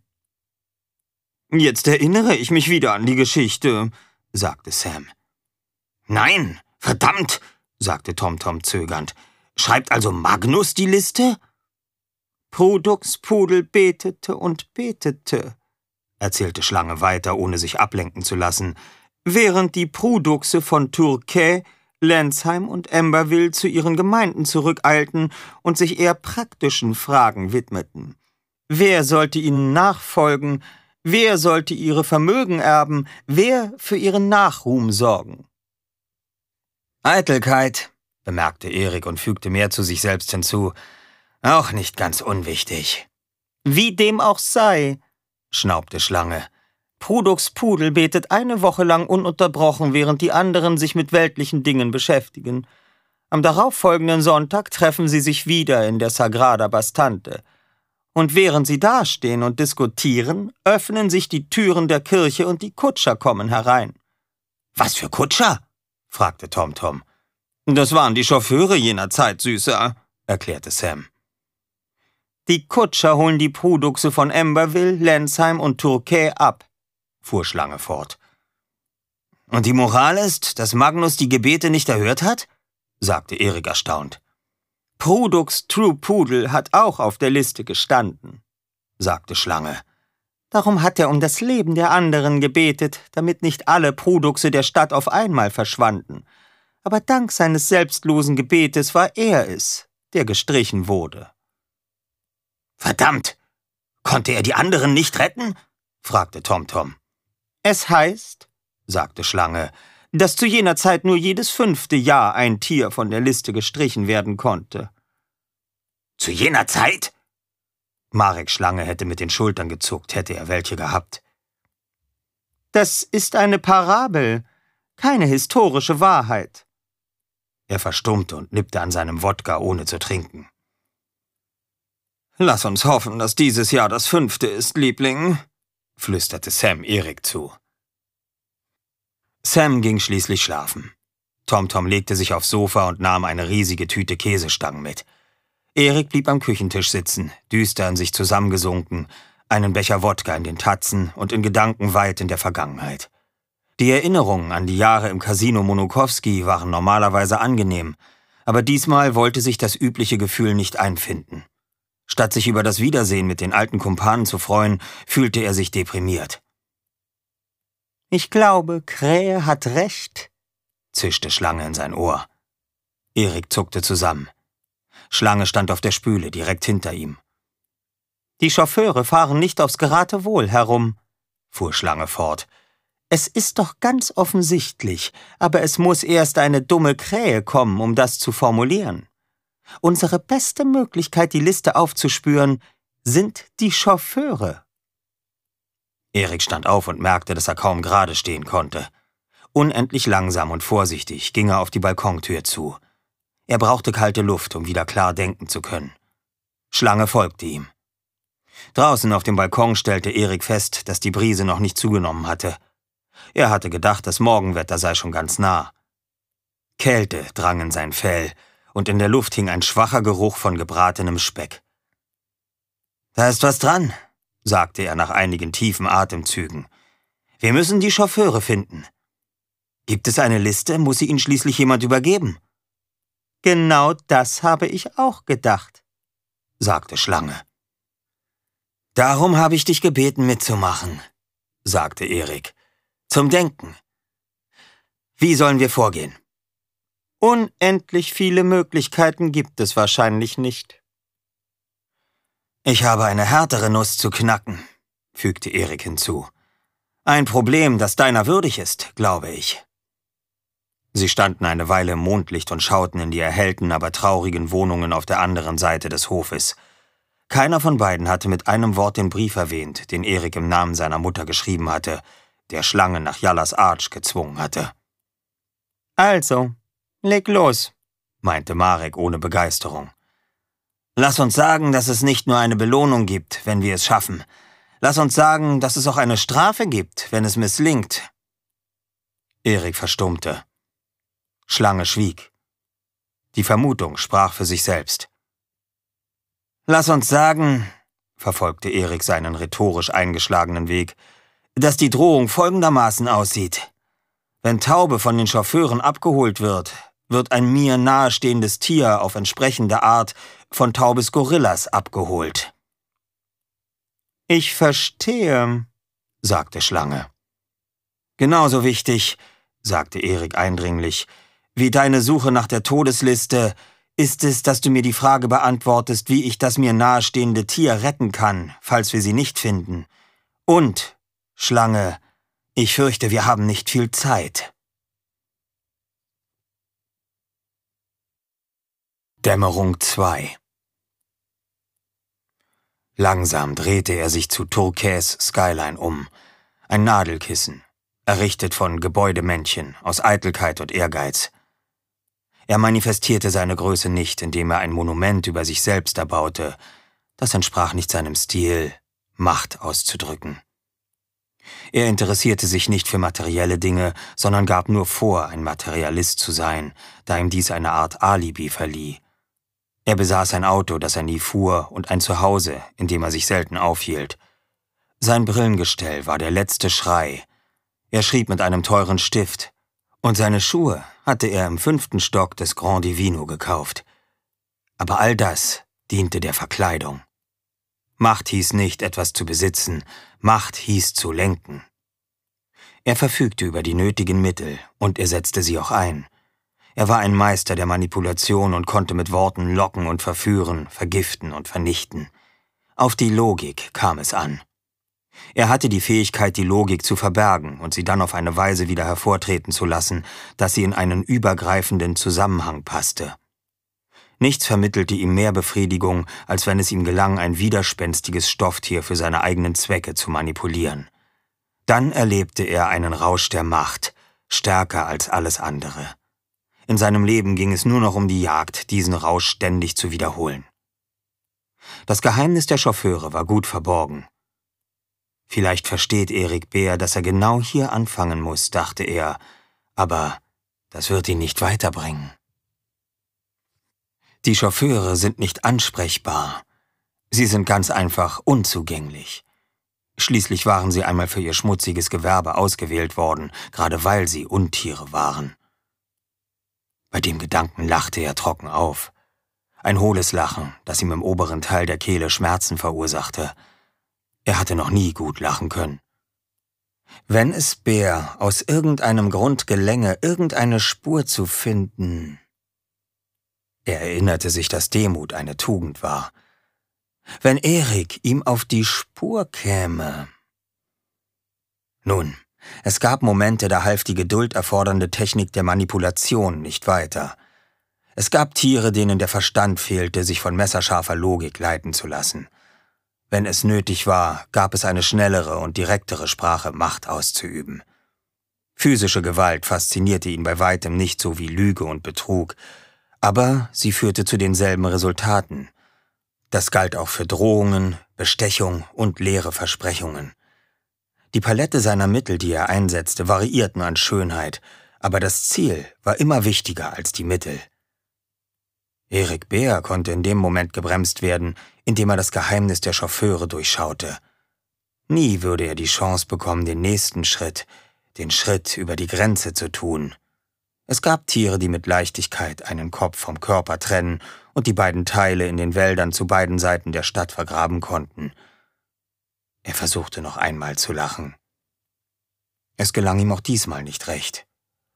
»Jetzt erinnere ich mich wieder an die Geschichte«, sagte Sam. »Nein, verdammt«, sagte TomTom zögernd. »Schreibt also Magnus die Liste?« »Produx Pudel betete und betete«, erzählte Schlange weiter, ohne sich ablenken zu lassen, während die Produxe von Turkey, Lansheim und Amberville zu ihren Gemeinden zurückeilten und sich eher praktischen Fragen widmeten. Wer sollte ihnen nachfolgen? Wer sollte ihre Vermögen erben? Wer für ihren Nachruhm sorgen? »Eitelkeit«, bemerkte Erik und fügte mehr zu sich selbst hinzu, »auch nicht ganz unwichtig.« »Wie dem auch sei«, schnaubte Schlange. »Produx Pudel betet eine Woche lang ununterbrochen, während die anderen sich mit weltlichen Dingen beschäftigen. Am darauffolgenden Sonntag treffen sie sich wieder in der Sagrada Bastante. Und während sie dastehen und diskutieren, öffnen sich die Türen der Kirche und die Kutscher kommen herein.« »Was für Kutscher?« fragte TomTom. »Das waren die Chauffeure jener Zeit, Süßer«, erklärte Sam. »Die Kutscher holen die Produxe von Amberville, Lansheim und Turkey ab«, fuhr Schlange fort. »Und die Moral ist, dass Magnus die Gebete nicht erhört hat?« sagte Erik erstaunt. »Produx True Pudel hat auch auf der Liste gestanden«, sagte Schlange. »Darum hat er um das Leben der anderen gebetet, damit nicht alle Produxe der Stadt auf einmal verschwanden. Aber dank seines selbstlosen Gebetes war er es, der gestrichen wurde.« »Verdammt! Konnte er die anderen nicht retten?« fragte TomTom. »Es heißt«, sagte Schlange, »dass zu jener Zeit nur jedes fünfte Jahr ein Tier von der Liste gestrichen werden konnte.« »Zu jener Zeit?« Marek Schlange hätte mit den Schultern gezuckt, hätte er welche gehabt. »Das ist eine Parabel, keine historische Wahrheit.« Er verstummte und nippte an seinem Wodka, ohne zu trinken. »Lass uns hoffen, dass dieses Jahr das fünfte ist, Liebling«, flüsterte Sam Erik zu. Sam ging schließlich schlafen. TomTom legte sich aufs Sofa und nahm eine riesige Tüte Käsestangen mit. Erik blieb am Küchentisch sitzen, düster in sich zusammengesunken, einen Becher Wodka in den Tatzen und in Gedanken weit in der Vergangenheit. Die Erinnerungen an die Jahre im Casino Monukowski waren normalerweise angenehm, aber diesmal wollte sich das übliche Gefühl nicht einfinden. Statt sich über das Wiedersehen mit den alten Kumpanen zu freuen, fühlte er sich deprimiert. »Ich glaube, Krähe hat recht«, zischte Schlange in sein Ohr. Erik zuckte zusammen. Schlange stand auf der Spüle direkt hinter ihm. »Die Chauffeure fahren nicht aufs Geratewohl herum«, fuhr Schlange fort. »Es ist doch ganz offensichtlich, aber es muss erst eine dumme Krähe kommen, um das zu formulieren. Unsere beste Möglichkeit, die Liste aufzuspüren, sind die Chauffeure.« Erik stand auf und merkte, dass er kaum gerade stehen konnte. Unendlich langsam und vorsichtig ging er auf die Balkontür zu. Er brauchte kalte Luft, um wieder klar denken zu können. Schlange folgte ihm. Draußen auf dem Balkon stellte Erik fest, dass die Brise noch nicht zugenommen hatte. Er hatte gedacht, das Morgenwetter sei schon ganz nah. Kälte drang in sein Fell, und in der Luft hing ein schwacher Geruch von gebratenem Speck. »Da ist was dran«, sagte er nach einigen tiefen Atemzügen. »Wir müssen die Chauffeure finden. Gibt es eine Liste, muss sie Ihnen schließlich jemand übergeben?« »Genau das habe ich auch gedacht«, sagte Schlange. »Darum habe ich dich gebeten, mitzumachen«, sagte Erik. »Zum Denken. Wie sollen wir vorgehen?« »Unendlich viele Möglichkeiten gibt es wahrscheinlich nicht.« »Ich habe eine härtere Nuss zu knacken«, fügte Erik hinzu. »Ein Problem, das deiner würdig ist, glaube ich.« Sie standen eine Weile im Mondlicht und schauten in die erhellten, aber traurigen Wohnungen auf der anderen Seite des Hofes. Keiner von beiden hatte mit einem Wort den Brief erwähnt, den Erik im Namen seiner Mutter geschrieben hatte, der Schlange nach Jallas Arsch gezwungen hatte. »Also, leg los«, meinte Marek ohne Begeisterung. »Lass uns sagen, dass es nicht nur eine Belohnung gibt, wenn wir es schaffen. Lass uns sagen, dass es auch eine Strafe gibt, wenn es misslingt.« Erik verstummte. Schlange schwieg. Die Vermutung sprach für sich selbst. »Lass uns sagen«, verfolgte Erik seinen rhetorisch eingeschlagenen Weg, »dass die Drohung folgendermaßen aussieht. Wenn Taube von den Chauffeuren abgeholt wird, wird ein mir nahestehendes Tier auf entsprechende Art von Taubes Gorillas abgeholt.« »Ich verstehe«, sagte Schlange. »Genauso wichtig«, sagte Erik eindringlich, »wie deine Suche nach der Todesliste ist es, dass du mir die Frage beantwortest, wie ich das mir nahestehende Tier retten kann, falls wir sie nicht finden. Und, Schlange, ich fürchte, wir haben nicht viel Zeit.« Dämmerung zwei. Langsam drehte er sich zu Turquoise Skyline um, ein Nadelkissen, errichtet von Gebäudemännchen aus Eitelkeit und Ehrgeiz. Er manifestierte seine Größe nicht, indem er ein Monument über sich selbst erbaute. Das entsprach nicht seinem Stil, Macht auszudrücken. Er interessierte sich nicht für materielle Dinge, sondern gab nur vor, ein Materialist zu sein, da ihm dies eine Art Alibi verlieh. Er besaß ein Auto, das er nie fuhr, und ein Zuhause, in dem er sich selten aufhielt. Sein Brillengestell war der letzte Schrei. Er schrieb mit einem teuren Stift, und seine Schuhe hatte er im fünften Stock des Grand Divino gekauft. Aber all das diente der Verkleidung. Macht hieß nicht, etwas zu besitzen, Macht hieß zu lenken. Er verfügte über die nötigen Mittel, und er setzte sie auch ein. Er war ein Meister der Manipulation und konnte mit Worten locken und verführen, vergiften und vernichten. Auf die Logik kam es an. Er hatte die Fähigkeit, die Logik zu verbergen und sie dann auf eine Weise wieder hervortreten zu lassen, dass sie in einen übergreifenden Zusammenhang passte. Nichts vermittelte ihm mehr Befriedigung, als wenn es ihm gelang, ein widerspenstiges Stofftier für seine eigenen Zwecke zu manipulieren. Dann erlebte er einen Rausch der Macht, stärker als alles andere. In seinem Leben ging es nur noch um die Jagd, diesen Rausch ständig zu wiederholen. Das Geheimnis der Chauffeure war gut verborgen. Vielleicht versteht Erik Beer, dass er genau hier anfangen muss, dachte er, aber das wird ihn nicht weiterbringen. Die Chauffeure sind nicht ansprechbar. Sie sind ganz einfach unzugänglich. Schließlich waren sie einmal für ihr schmutziges Gewerbe ausgewählt worden, gerade weil sie Untiere waren. Bei dem Gedanken lachte er trocken auf. Ein hohles Lachen, das ihm im oberen Teil der Kehle Schmerzen verursachte. Er hatte noch nie gut lachen können. Wenn es Bear aus irgendeinem Grund gelänge, irgendeine Spur zu finden. Er erinnerte sich, dass Demut eine Tugend war. Wenn Erik ihm auf die Spur käme. Nun, es gab Momente, da half die Geduld erfordernde Technik der Manipulation nicht weiter. Es gab Tiere, denen der Verstand fehlte, sich von messerscharfer Logik leiten zu lassen. Wenn es nötig war, gab es eine schnellere und direktere Sprache, Macht auszuüben. Physische Gewalt faszinierte ihn bei weitem nicht so wie Lüge und Betrug, aber sie führte zu denselben Resultaten. Das galt auch für Drohungen, Bestechung und leere Versprechungen. Die Palette seiner Mittel, die er einsetzte, variierten an Schönheit, aber das Ziel war immer wichtiger als die Mittel. Erik Bear konnte in dem Moment gebremst werden, indem er das Geheimnis der Chauffeure durchschaute. Nie würde er die Chance bekommen, den nächsten Schritt, den Schritt über die Grenze zu tun. Es gab Tiere, die mit Leichtigkeit einen Kopf vom Körper trennen und die beiden Teile in den Wäldern zu beiden Seiten der Stadt vergraben konnten. Er versuchte noch einmal zu lachen. Es gelang ihm auch diesmal nicht recht.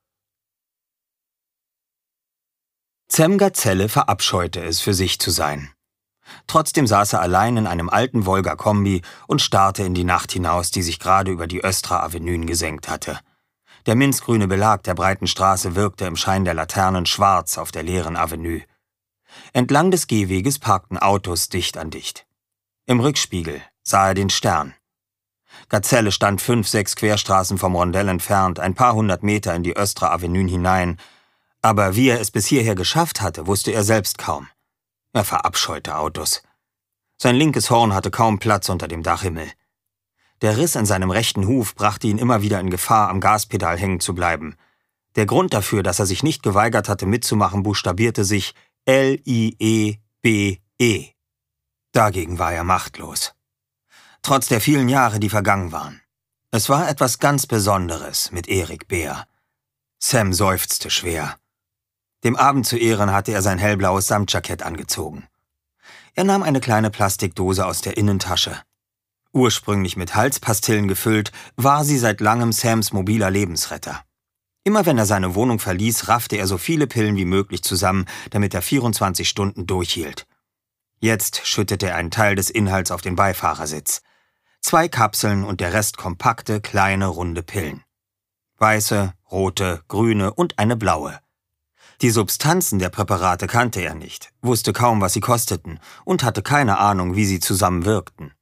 Sam Gazelle verabscheute es, für sich zu sein. Trotzdem saß er allein in einem alten Volga-Kombi und starrte in die Nacht hinaus, die sich gerade über die Östra-Avenuen gesenkt hatte. Der minzgrüne Belag der breiten Straße wirkte im Schein der Laternen schwarz auf der leeren Avenue. Entlang des Gehweges parkten Autos dicht an dicht. Im Rückspiegel sah er den Stern. Gazelle stand fünf, sechs Querstraßen vom Rondell entfernt, ein paar hundert Meter in die Östra-Avenuen hinein. Aber wie er es bis hierher geschafft hatte, wusste er selbst kaum. Er verabscheute Autos. Sein linkes Horn hatte kaum Platz unter dem Dachhimmel. Der Riss in seinem rechten Huf brachte ihn immer wieder in Gefahr, am Gaspedal hängen zu bleiben. Der Grund dafür, dass er sich nicht geweigert hatte mitzumachen, buchstabierte sich L I E B E. Dagegen war er machtlos. Trotz der vielen Jahre, die vergangen waren. Es war etwas ganz Besonderes mit Erik Bear. Sam seufzte schwer. Dem Abend zu Ehren hatte er sein hellblaues Samtjackett angezogen. Er nahm eine kleine Plastikdose aus der Innentasche. Ursprünglich mit Halspastillen gefüllt, war sie seit langem Sams mobiler Lebensretter. Immer wenn er seine Wohnung verließ, raffte er so viele Pillen wie möglich zusammen, damit er vierundzwanzig Stunden durchhielt. Jetzt schüttete er einen Teil des Inhalts auf den Beifahrersitz. Zwei Kapseln und der Rest kompakte, kleine, runde Pillen. Weiße, rote, grüne und eine blaue. Die Substanzen der Präparate kannte er nicht, wusste kaum, was sie kosteten und hatte keine Ahnung, wie sie zusammen wirkten.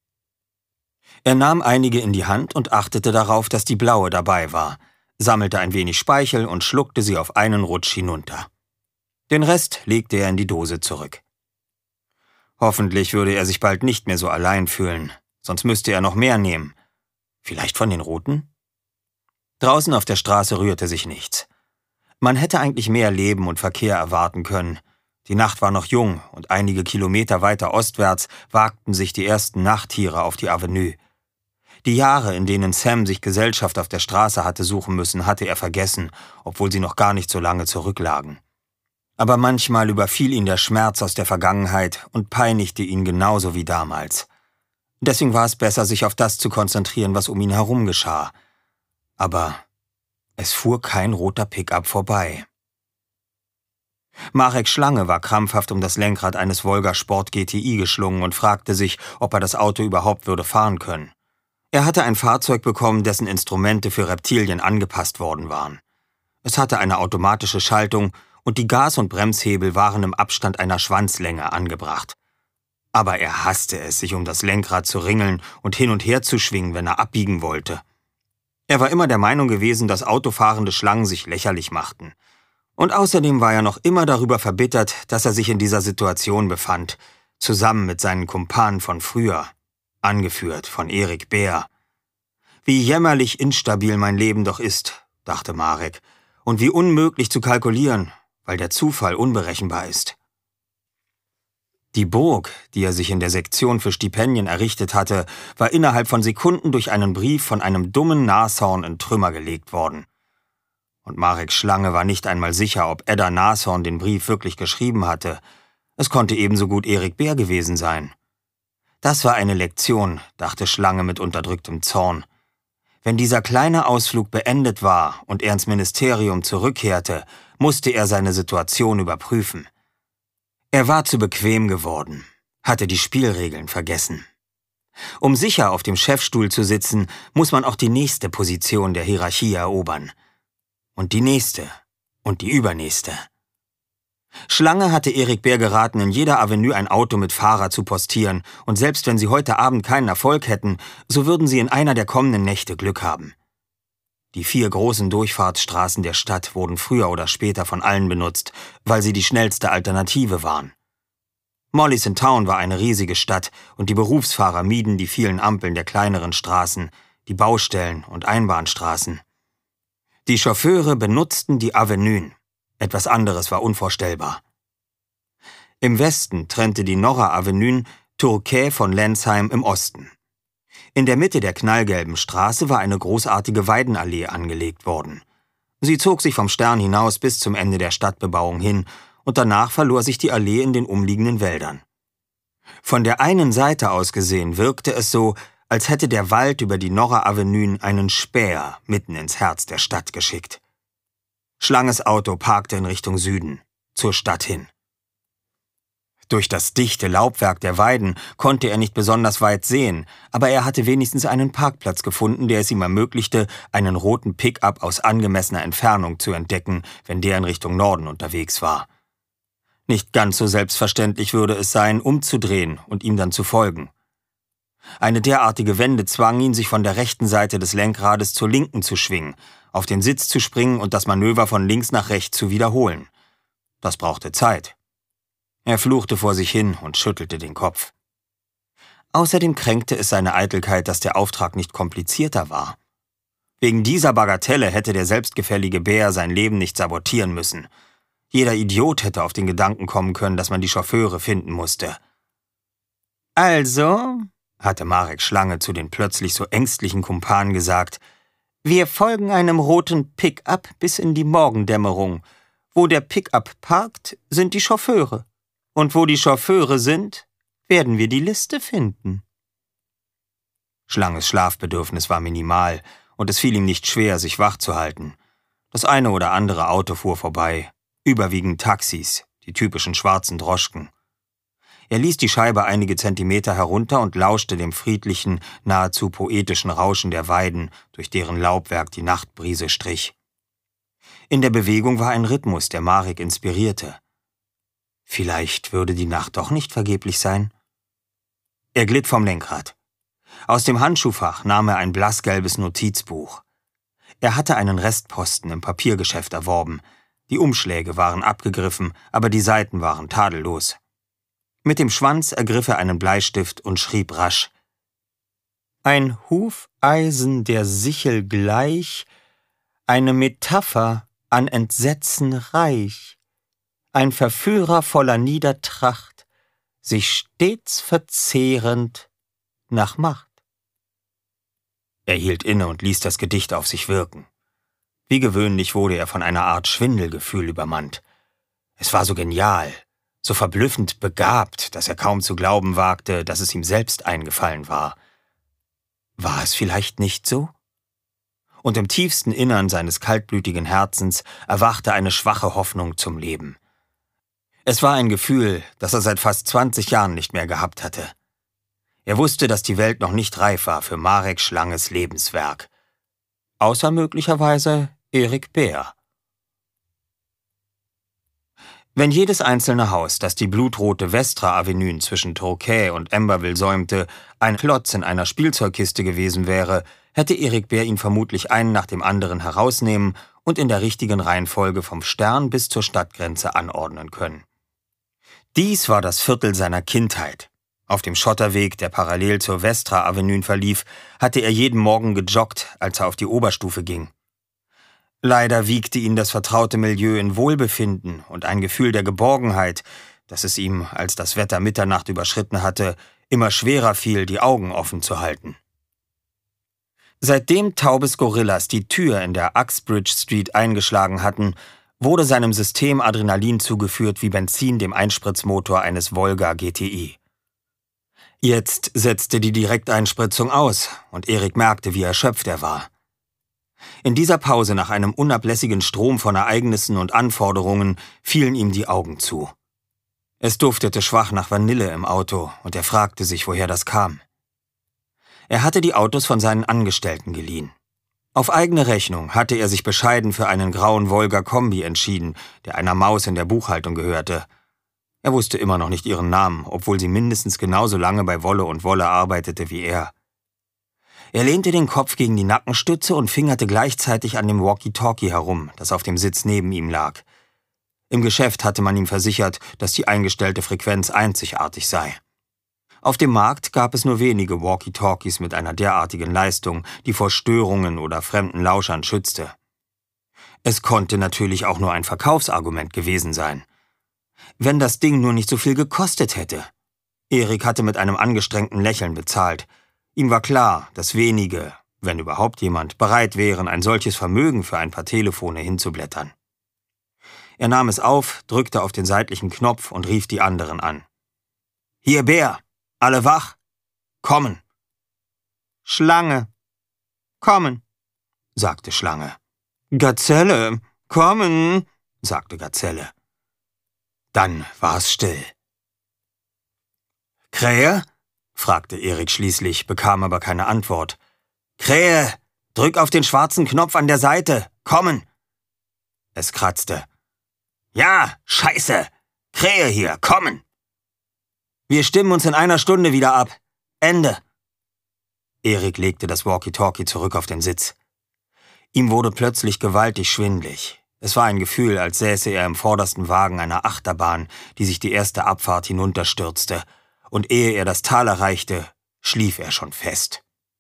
Er nahm einige in die Hand und achtete darauf, dass die blaue dabei war, sammelte ein wenig Speichel und schluckte sie auf einen Rutsch hinunter. Den Rest legte er in die Dose zurück. Hoffentlich würde er sich bald nicht mehr so allein fühlen, sonst müsste er noch mehr nehmen. Vielleicht von den Roten? Draußen auf der Straße rührte sich nichts. Man hätte eigentlich mehr Leben und Verkehr erwarten können. Die Nacht war noch jung und einige Kilometer weiter ostwärts wagten sich die ersten Nachttiere auf die Avenue. Die Jahre, in denen Sam sich Gesellschaft auf der Straße hatte suchen müssen, hatte er vergessen, obwohl sie noch gar nicht so lange zurücklagen. Aber manchmal überfiel ihn der Schmerz aus der Vergangenheit und peinigte ihn genauso wie damals. Deswegen war es besser, sich auf das zu konzentrieren, was um ihn herum geschah. Aber es fuhr kein roter Pickup vorbei. Marek Schlange war krampfhaft um das Lenkrad eines Volga Sport G T I geschlungen und fragte sich, ob er das Auto überhaupt würde fahren können. Er hatte ein Fahrzeug bekommen, dessen Instrumente für Reptilien angepasst worden waren. Es hatte eine automatische Schaltung und die Gas- und Bremshebel waren im Abstand einer Schwanzlänge angebracht. Aber er hasste es, sich um das Lenkrad zu ringeln und hin und her zu schwingen, wenn er abbiegen wollte. Er war immer der Meinung gewesen, dass autofahrende Schlangen sich lächerlich machten. Und außerdem war er noch immer darüber verbittert, dass er sich in dieser Situation befand, zusammen mit seinen Kumpanen von früher, angeführt von Erik Bear. Wie jämmerlich instabil mein Leben doch ist, dachte Marek, und wie unmöglich zu kalkulieren, weil der Zufall unberechenbar ist. Die Burg, die er sich in der Sektion für Stipendien errichtet hatte, war innerhalb von Sekunden durch einen Brief von einem dummen Nashorn in Trümmer gelegt worden. Und Marek Schlange war nicht einmal sicher, ob Edda Nashorn den Brief wirklich geschrieben hatte. Es konnte ebenso gut Erik Bär gewesen sein. Das war eine Lektion, dachte Schlange mit unterdrücktem Zorn. Wenn dieser kleine Ausflug beendet war und er ins Ministerium zurückkehrte, musste er seine Situation überprüfen. Er war zu bequem geworden, hatte die Spielregeln vergessen. Um sicher auf dem Chefstuhl zu sitzen, muss man auch die nächste Position der Hierarchie erobern. Und die nächste und die übernächste. Schlange hatte Erik Bär geraten, in jeder Avenue ein Auto mit Fahrer zu postieren, und selbst wenn sie heute Abend keinen Erfolg hätten, so würden sie in einer der kommenden Nächte Glück haben. Die vier großen Durchfahrtsstraßen der Stadt wurden früher oder später von allen benutzt, weil sie die schnellste Alternative waren. Molly's in Town war eine riesige Stadt und die Berufsfahrer mieden die vielen Ampeln der kleineren Straßen, die Baustellen und Einbahnstraßen. Die Chauffeure benutzten die Avenuen. Etwas anderes war unvorstellbar. Im Westen trennte die Norra Avenue Torquay von Lensheim im Osten. In der Mitte der knallgelben Straße war eine großartige Weidenallee angelegt worden. Sie zog sich vom Stern hinaus bis zum Ende der Stadtbebauung hin und danach verlor sich die Allee in den umliegenden Wäldern. Von der einen Seite aus gesehen wirkte es so, als hätte der Wald über die Norra Avenue einen Späher mitten ins Herz der Stadt geschickt. Schlanges Auto parkte in Richtung Süden, zur Stadt hin. Durch das dichte Laubwerk der Weiden konnte er nicht besonders weit sehen, aber er hatte wenigstens einen Parkplatz gefunden, der es ihm ermöglichte, einen roten Pickup aus angemessener Entfernung zu entdecken, wenn der in Richtung Norden unterwegs war. Nicht ganz so selbstverständlich würde es sein, umzudrehen und ihm dann zu folgen. Eine derartige Wende zwang ihn, sich von der rechten Seite des Lenkrades zur linken zu schwingen, auf den Sitz zu springen und das Manöver von links nach rechts zu wiederholen. Das brauchte Zeit. Er fluchte vor sich hin und schüttelte den Kopf. Außerdem kränkte es seine Eitelkeit, dass der Auftrag nicht komplizierter war. Wegen dieser Bagatelle hätte der selbstgefällige Bär sein Leben nicht sabotieren müssen. Jeder Idiot hätte auf den Gedanken kommen können, dass man die Chauffeure finden musste. Also, hatte Marek Schlange zu den plötzlich so ängstlichen Kumpanen gesagt, wir folgen einem roten Pickup bis in die Morgendämmerung. Wo der Pickup parkt, sind die Chauffeure. Und wo die Chauffeure sind, werden wir die Liste finden. Schlanges Schlafbedürfnis war minimal, und es fiel ihm nicht schwer, sich wach zu halten. Das eine oder andere Auto fuhr vorbei, überwiegend Taxis, die typischen schwarzen Droschken. Er ließ die Scheibe einige Zentimeter herunter und lauschte dem friedlichen, nahezu poetischen Rauschen der Weiden, durch deren Laubwerk die Nachtbrise strich. In der Bewegung war ein Rhythmus, der Marek inspirierte. Vielleicht würde die Nacht doch nicht vergeblich sein? Er glitt vom Lenkrad. Aus dem Handschuhfach nahm er ein blassgelbes Notizbuch. Er hatte einen Restposten im Papiergeschäft erworben. Die Umschläge waren abgegriffen, aber die Seiten waren tadellos. Mit dem Schwanz ergriff er einen Bleistift und schrieb rasch: Ein Hufeisen der Sichel gleich, eine Metapher an Entsetzen reich. Ein Verführer voller Niedertracht, sich stets verzehrend nach Macht. Er hielt inne und ließ das Gedicht auf sich wirken. Wie gewöhnlich wurde er von einer Art Schwindelgefühl übermannt. Es war so genial, so verblüffend begabt, dass er kaum zu glauben wagte, dass es ihm selbst eingefallen war. War es vielleicht nicht so? Und im tiefsten Innern seines kaltblütigen Herzens erwachte eine schwache Hoffnung zum Leben. Es war ein Gefühl, das er seit fast zwanzig Jahren nicht mehr gehabt hatte. Er wusste, dass die Welt noch nicht reif war für Marek Schlanges Lebenswerk. Außer möglicherweise Erik Bär. Wenn jedes einzelne Haus, das die blutrote Vestra Avenue zwischen Torquay und Amberville säumte, ein Klotz in einer Spielzeugkiste gewesen wäre, hätte Erik Bär ihn vermutlich einen nach dem anderen herausnehmen und in der richtigen Reihenfolge vom Stern bis zur Stadtgrenze anordnen können. Dies war das Viertel seiner Kindheit. Auf dem Schotterweg, der parallel zur Vestra Avenue verlief, hatte er jeden Morgen gejoggt, als er auf die Oberstufe ging. Leider wiegte ihn das vertraute Milieu in Wohlbefinden und ein Gefühl der Geborgenheit, dass es ihm, als das Wetter Mitternacht überschritten hatte, immer schwerer fiel, die Augen offen zu halten. Seitdem Taubes Gorillas die Tür in der Uxbridge Street eingeschlagen hatten, wurde seinem System Adrenalin zugeführt wie Benzin dem Einspritzmotor eines Volga G T I. Jetzt setzte die Direkteinspritzung aus und Erik merkte, wie erschöpft er war. In dieser Pause nach einem unablässigen Strom von Ereignissen und Anforderungen fielen ihm die Augen zu. Es duftete schwach nach Vanille im Auto und er fragte sich, woher das kam. Er hatte die Autos von seinen Angestellten geliehen. Auf eigene Rechnung hatte er sich bescheiden für einen grauen Volga Kombi entschieden, der einer Maus in der Buchhaltung gehörte. Er wusste immer noch nicht ihren Namen, obwohl sie mindestens genauso lange bei Wolle und Wolle arbeitete wie er. Er lehnte den Kopf gegen die Nackenstütze und fingerte gleichzeitig an dem Walkie-Talkie herum, das auf dem Sitz neben ihm lag. Im Geschäft hatte man ihm versichert, dass die eingestellte Frequenz einzigartig sei. Auf dem Markt gab es nur wenige Walkie-Talkies mit einer derartigen Leistung, die vor Störungen oder fremden Lauschern schützte. Es konnte natürlich auch nur ein Verkaufsargument gewesen sein. Wenn das Ding nur nicht so viel gekostet hätte. Erik hatte mit einem angestrengten Lächeln bezahlt. Ihm war klar, dass wenige, wenn überhaupt jemand, bereit wären, ein solches Vermögen für ein paar Telefone hinzublättern. Er nahm es auf, drückte auf den seitlichen Knopf und rief die anderen an. »Hier, Bär! Alle wach? Kommen!« »Schlange! Kommen!« sagte Schlange. »Gazelle! Kommen!« sagte Gazelle. Dann war es still. »Krähe?« fragte Erik schließlich, bekam aber keine Antwort. »Krähe! Drück auf den schwarzen Knopf an der Seite! Kommen!« Es kratzte. »Ja, Scheiße! Krähe hier! Kommen!« »Wir stimmen uns in einer Stunde wieder ab. Ende!« Erik legte das Walkie-Talkie zurück auf den Sitz. Ihm wurde plötzlich gewaltig schwindlig. Es war ein Gefühl, als säße er im vordersten Wagen einer Achterbahn, die sich die erste Abfahrt hinunterstürzte, und ehe er das Tal erreichte, schlief er schon fest.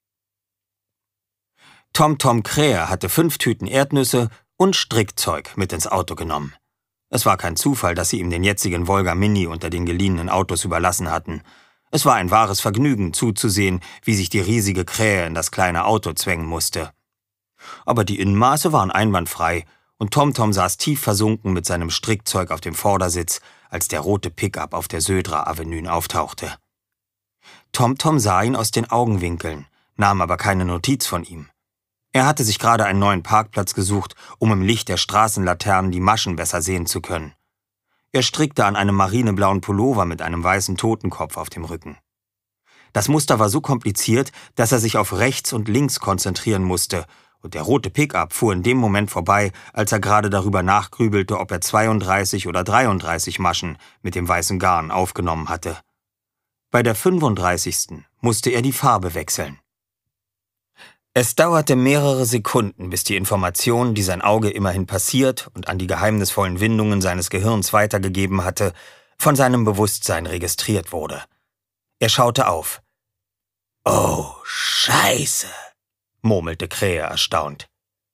Tom Tom Krähe hatte fünf Tüten Erdnüsse und Strickzeug mit ins Auto genommen. Es war kein Zufall, dass sie ihm den jetzigen Volga Mini unter den geliehenen Autos überlassen hatten. Es war ein wahres Vergnügen zuzusehen, wie sich die riesige Krähe in das kleine Auto zwängen musste. Aber die Innenmaße waren einwandfrei und TomTom saß tief versunken mit seinem Strickzeug auf dem Vordersitz, als der rote Pickup auf der Södra Avenue auftauchte. TomTom sah ihn aus den Augenwinkeln, nahm aber keine Notiz von ihm. Er hatte sich gerade einen neuen Parkplatz gesucht, um im Licht der Straßenlaternen die Maschen besser sehen zu können. Er strickte an einem marineblauen Pullover mit einem weißen Totenkopf auf dem Rücken. Das Muster war so kompliziert, dass er sich auf rechts und links konzentrieren musste, und der rote Pickup fuhr in dem Moment vorbei, als er gerade darüber nachgrübelte, ob er zweiunddreißig oder dreiunddreißig Maschen mit dem weißen Garn aufgenommen hatte. Bei der fünfunddreißigsten musste er die Farbe wechseln. Es dauerte mehrere Sekunden, bis die Information, die sein Auge immerhin passiert und an die geheimnisvollen Windungen seines Gehirns weitergegeben hatte, von seinem Bewusstsein registriert wurde. Er schaute auf. »Oh, Scheiße«, murmelte Krähe erstaunt.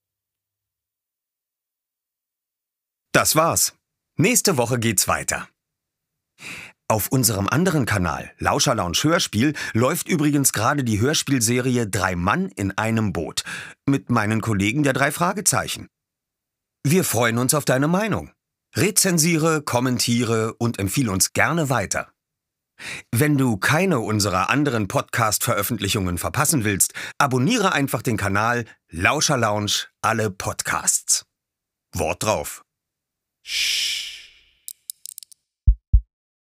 Das war's. Nächste Woche geht's weiter. Auf unserem anderen Kanal, Lauscherlounge Hörspiel, läuft übrigens gerade die Hörspielserie Drei Mann in einem Boot mit meinen Kollegen der drei Fragezeichen. Wir freuen uns auf deine Meinung. Rezensiere, kommentiere und empfehle uns gerne weiter. Wenn du keine unserer anderen Podcast-Veröffentlichungen verpassen willst, abonniere einfach den Kanal Lauscherlounge alle Podcasts. Wort drauf.